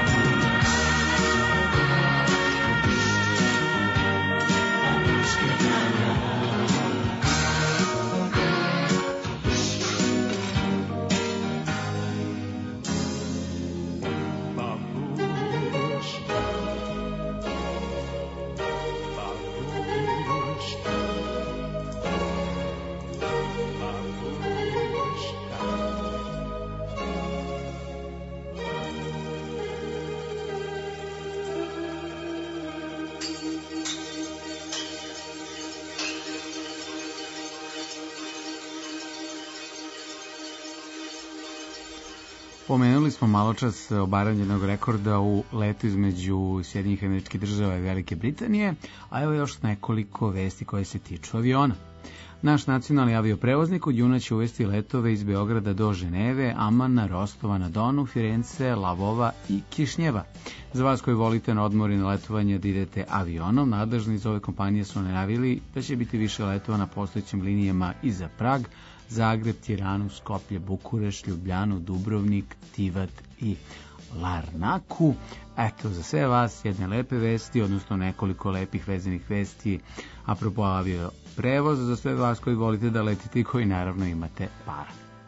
Speaker 3: Pomenuli smo maločas obaranje jednog rekorda u letu između Sjedinjenih Američkih Država i Velike Britanije, a evo još nekoliko vesti koje se tiču aviona. Naš nacionalni avioprevoznik od juna će uvesti letove iz Beograda do Ženeve, Amana, Rostova na Donu, Firence, Lavova i Kišnjeva. Za vas koji volite na odmor i na letovanje da idete avionom, nadležni iz ove kompanije su najavili da će biti više letova na postojećim linijama i za Prag, Zagreb, Tiranu, Skoplje, Bukureš, Ljubljanu, Dubrovnik, Tivat i Larnaku. Eto, za sve vas jedne lepe vesti, odnosno nekoliko lepih vezanih vesti apropo avio prevoza, za sve vas koji volite da letite i koji naravno imate para.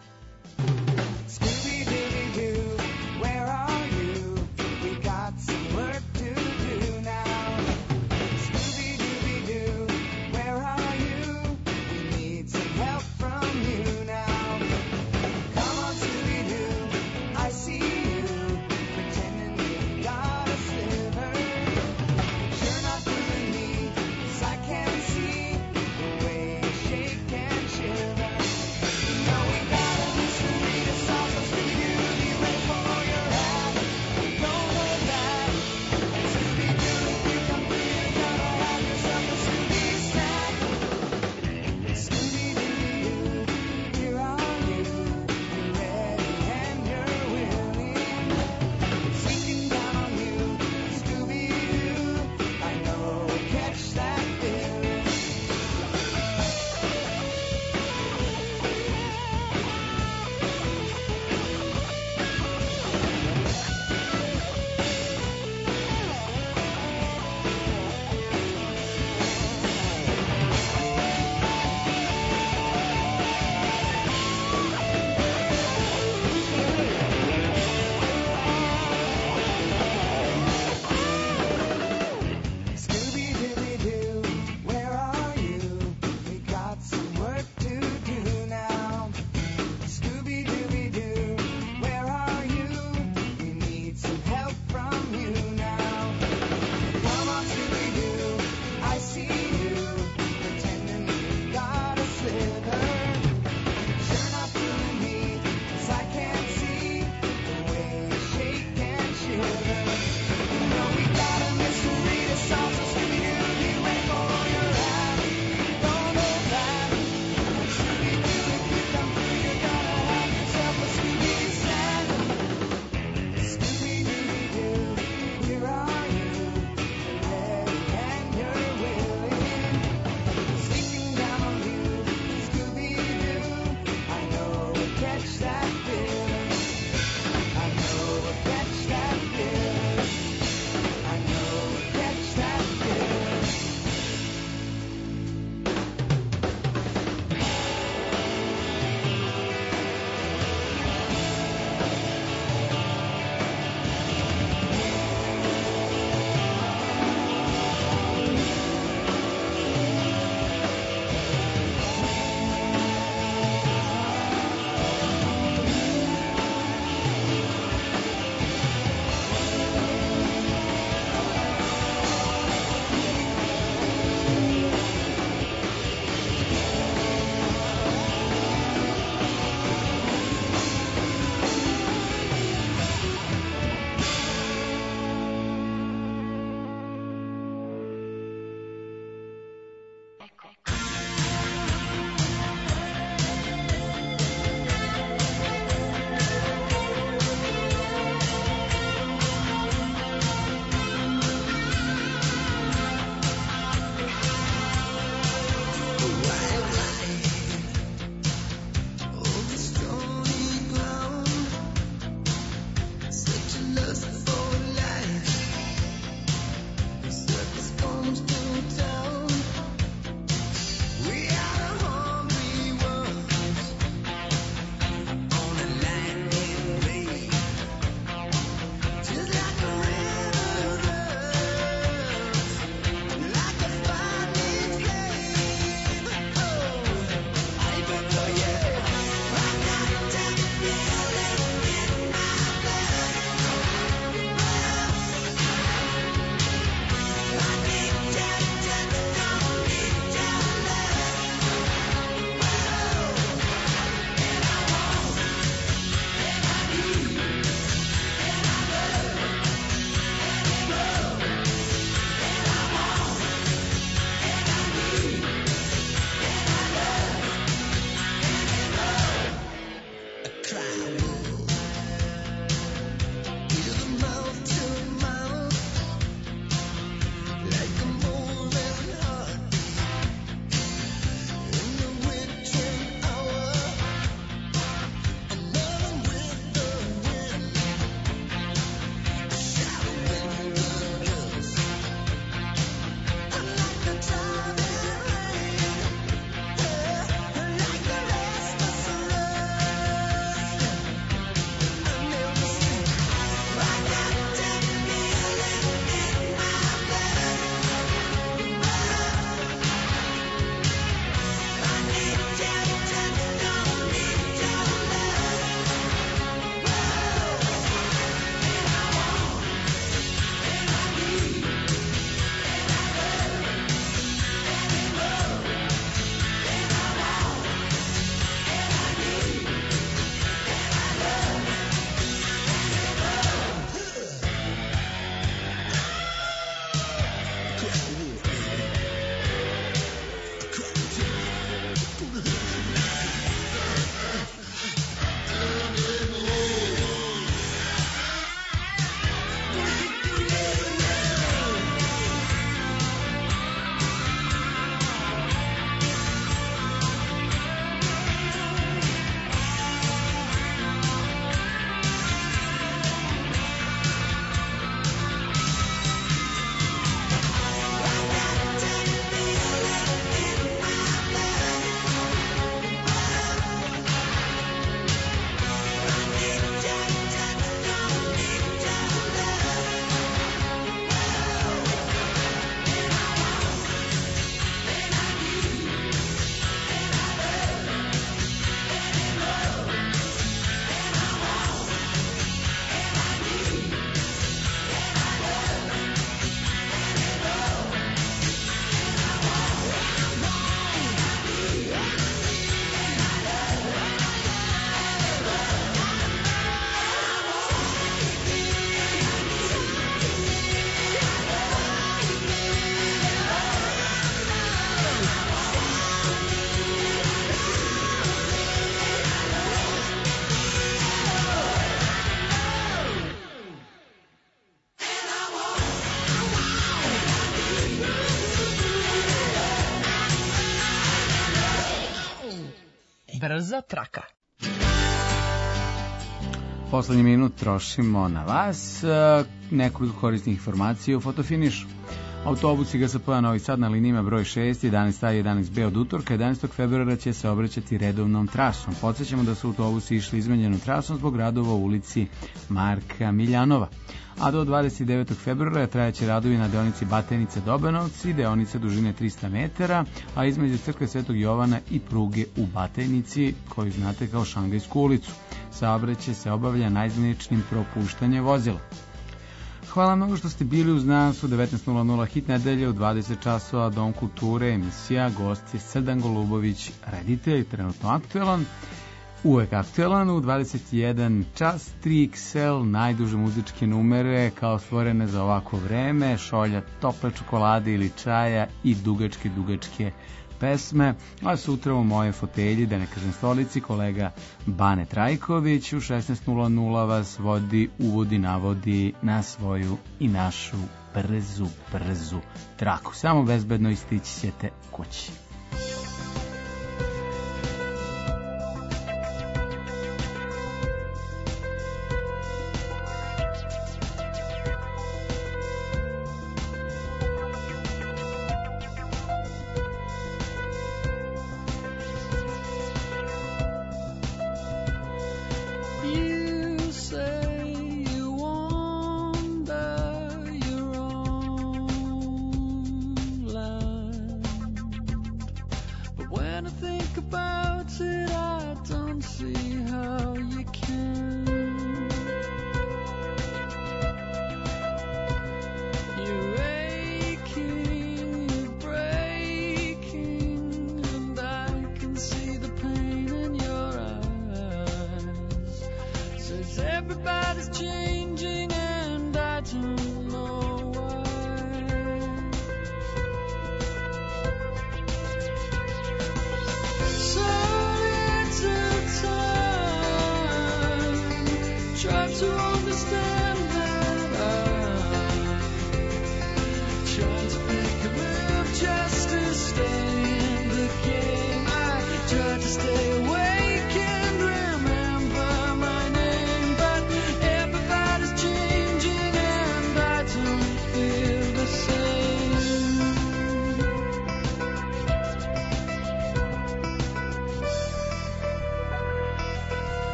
Speaker 7: Scooby-Dooby-Doo, where are you? We got some work to do now. Scooby-Dooby-Doo, where are you? We need some help from you now. Come on, Scooby-Doo, I see you, pretending you got a sliver. You're not fooling me, 'cause I can see the way you shake and shiver. You know we feeling. I know a catch that feeling. I know a catch that feeling.
Speaker 2: Brza traka.
Speaker 3: Poslednji minut trošimo na vas. E, Nekoliko korisnih informacija u fotofinišu. Autobusi G S P-a Novi Sad na linijima broj šest, jedanaest A i jedanaest B od utorka jedanaestog februara će se obraćati redovnom trasom. Podsjećamo da su autobusi išli izmenjenom trasom zbog radova u ulici Marka Miljanova. A do dvadeset devetog februara trajaće radovi na deonici Batajnica-Dobanovci, deonice dužine trista metara, a između crkve Svetog Jovana i pruge u Batajnici, koju znate kao Šangajsku ulicu. Saobraćaj se obavlja naizmeničnim propuštanjem vozila. Hvala mnogo što ste bili uz nas u devetnaest nula nula hit nedelje u dvadeset časova Dom kulture, emisija, gost je Srdan Golubović, reditelj, trenutno aktuelan, uvek aktuelan u dvadeset jedan čas, tri iks el, najduže muzičke numere kao stvorene za ovako vreme, šolja tople čokolade ili čaja i dugačke, dugačke pesme, a sutra u moje fotelji, da ne kažem stolici, kolega Bane Trajković u šesnaest nula nula vas vodi, uvodi, navodi na svoju i našu brzu, brzu traku. Samo bezbedno istići ćete kući.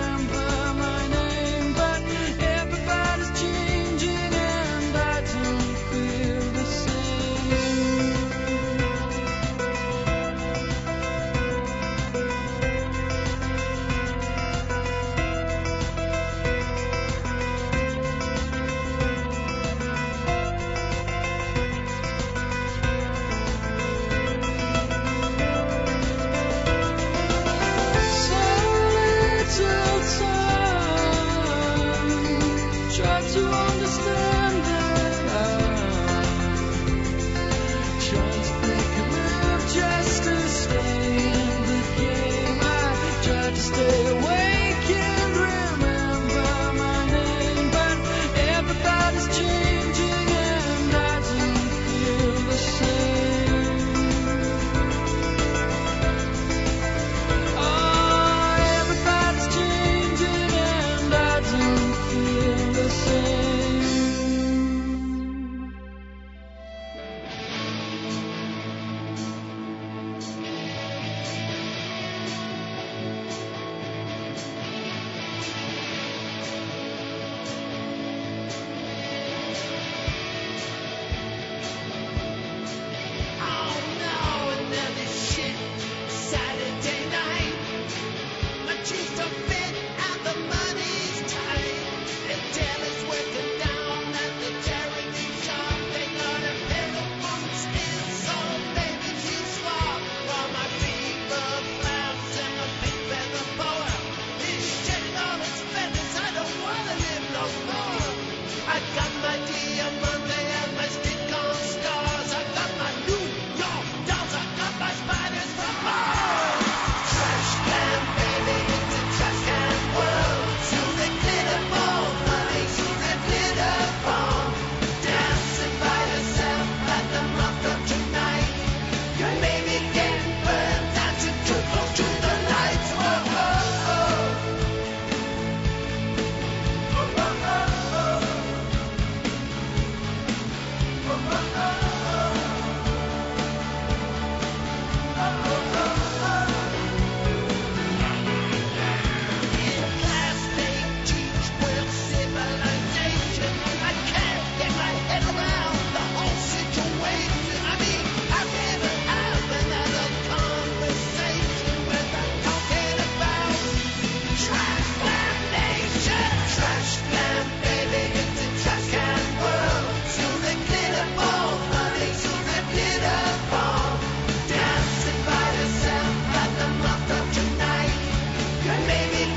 Speaker 6: Everybody's changing and I don't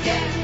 Speaker 6: again.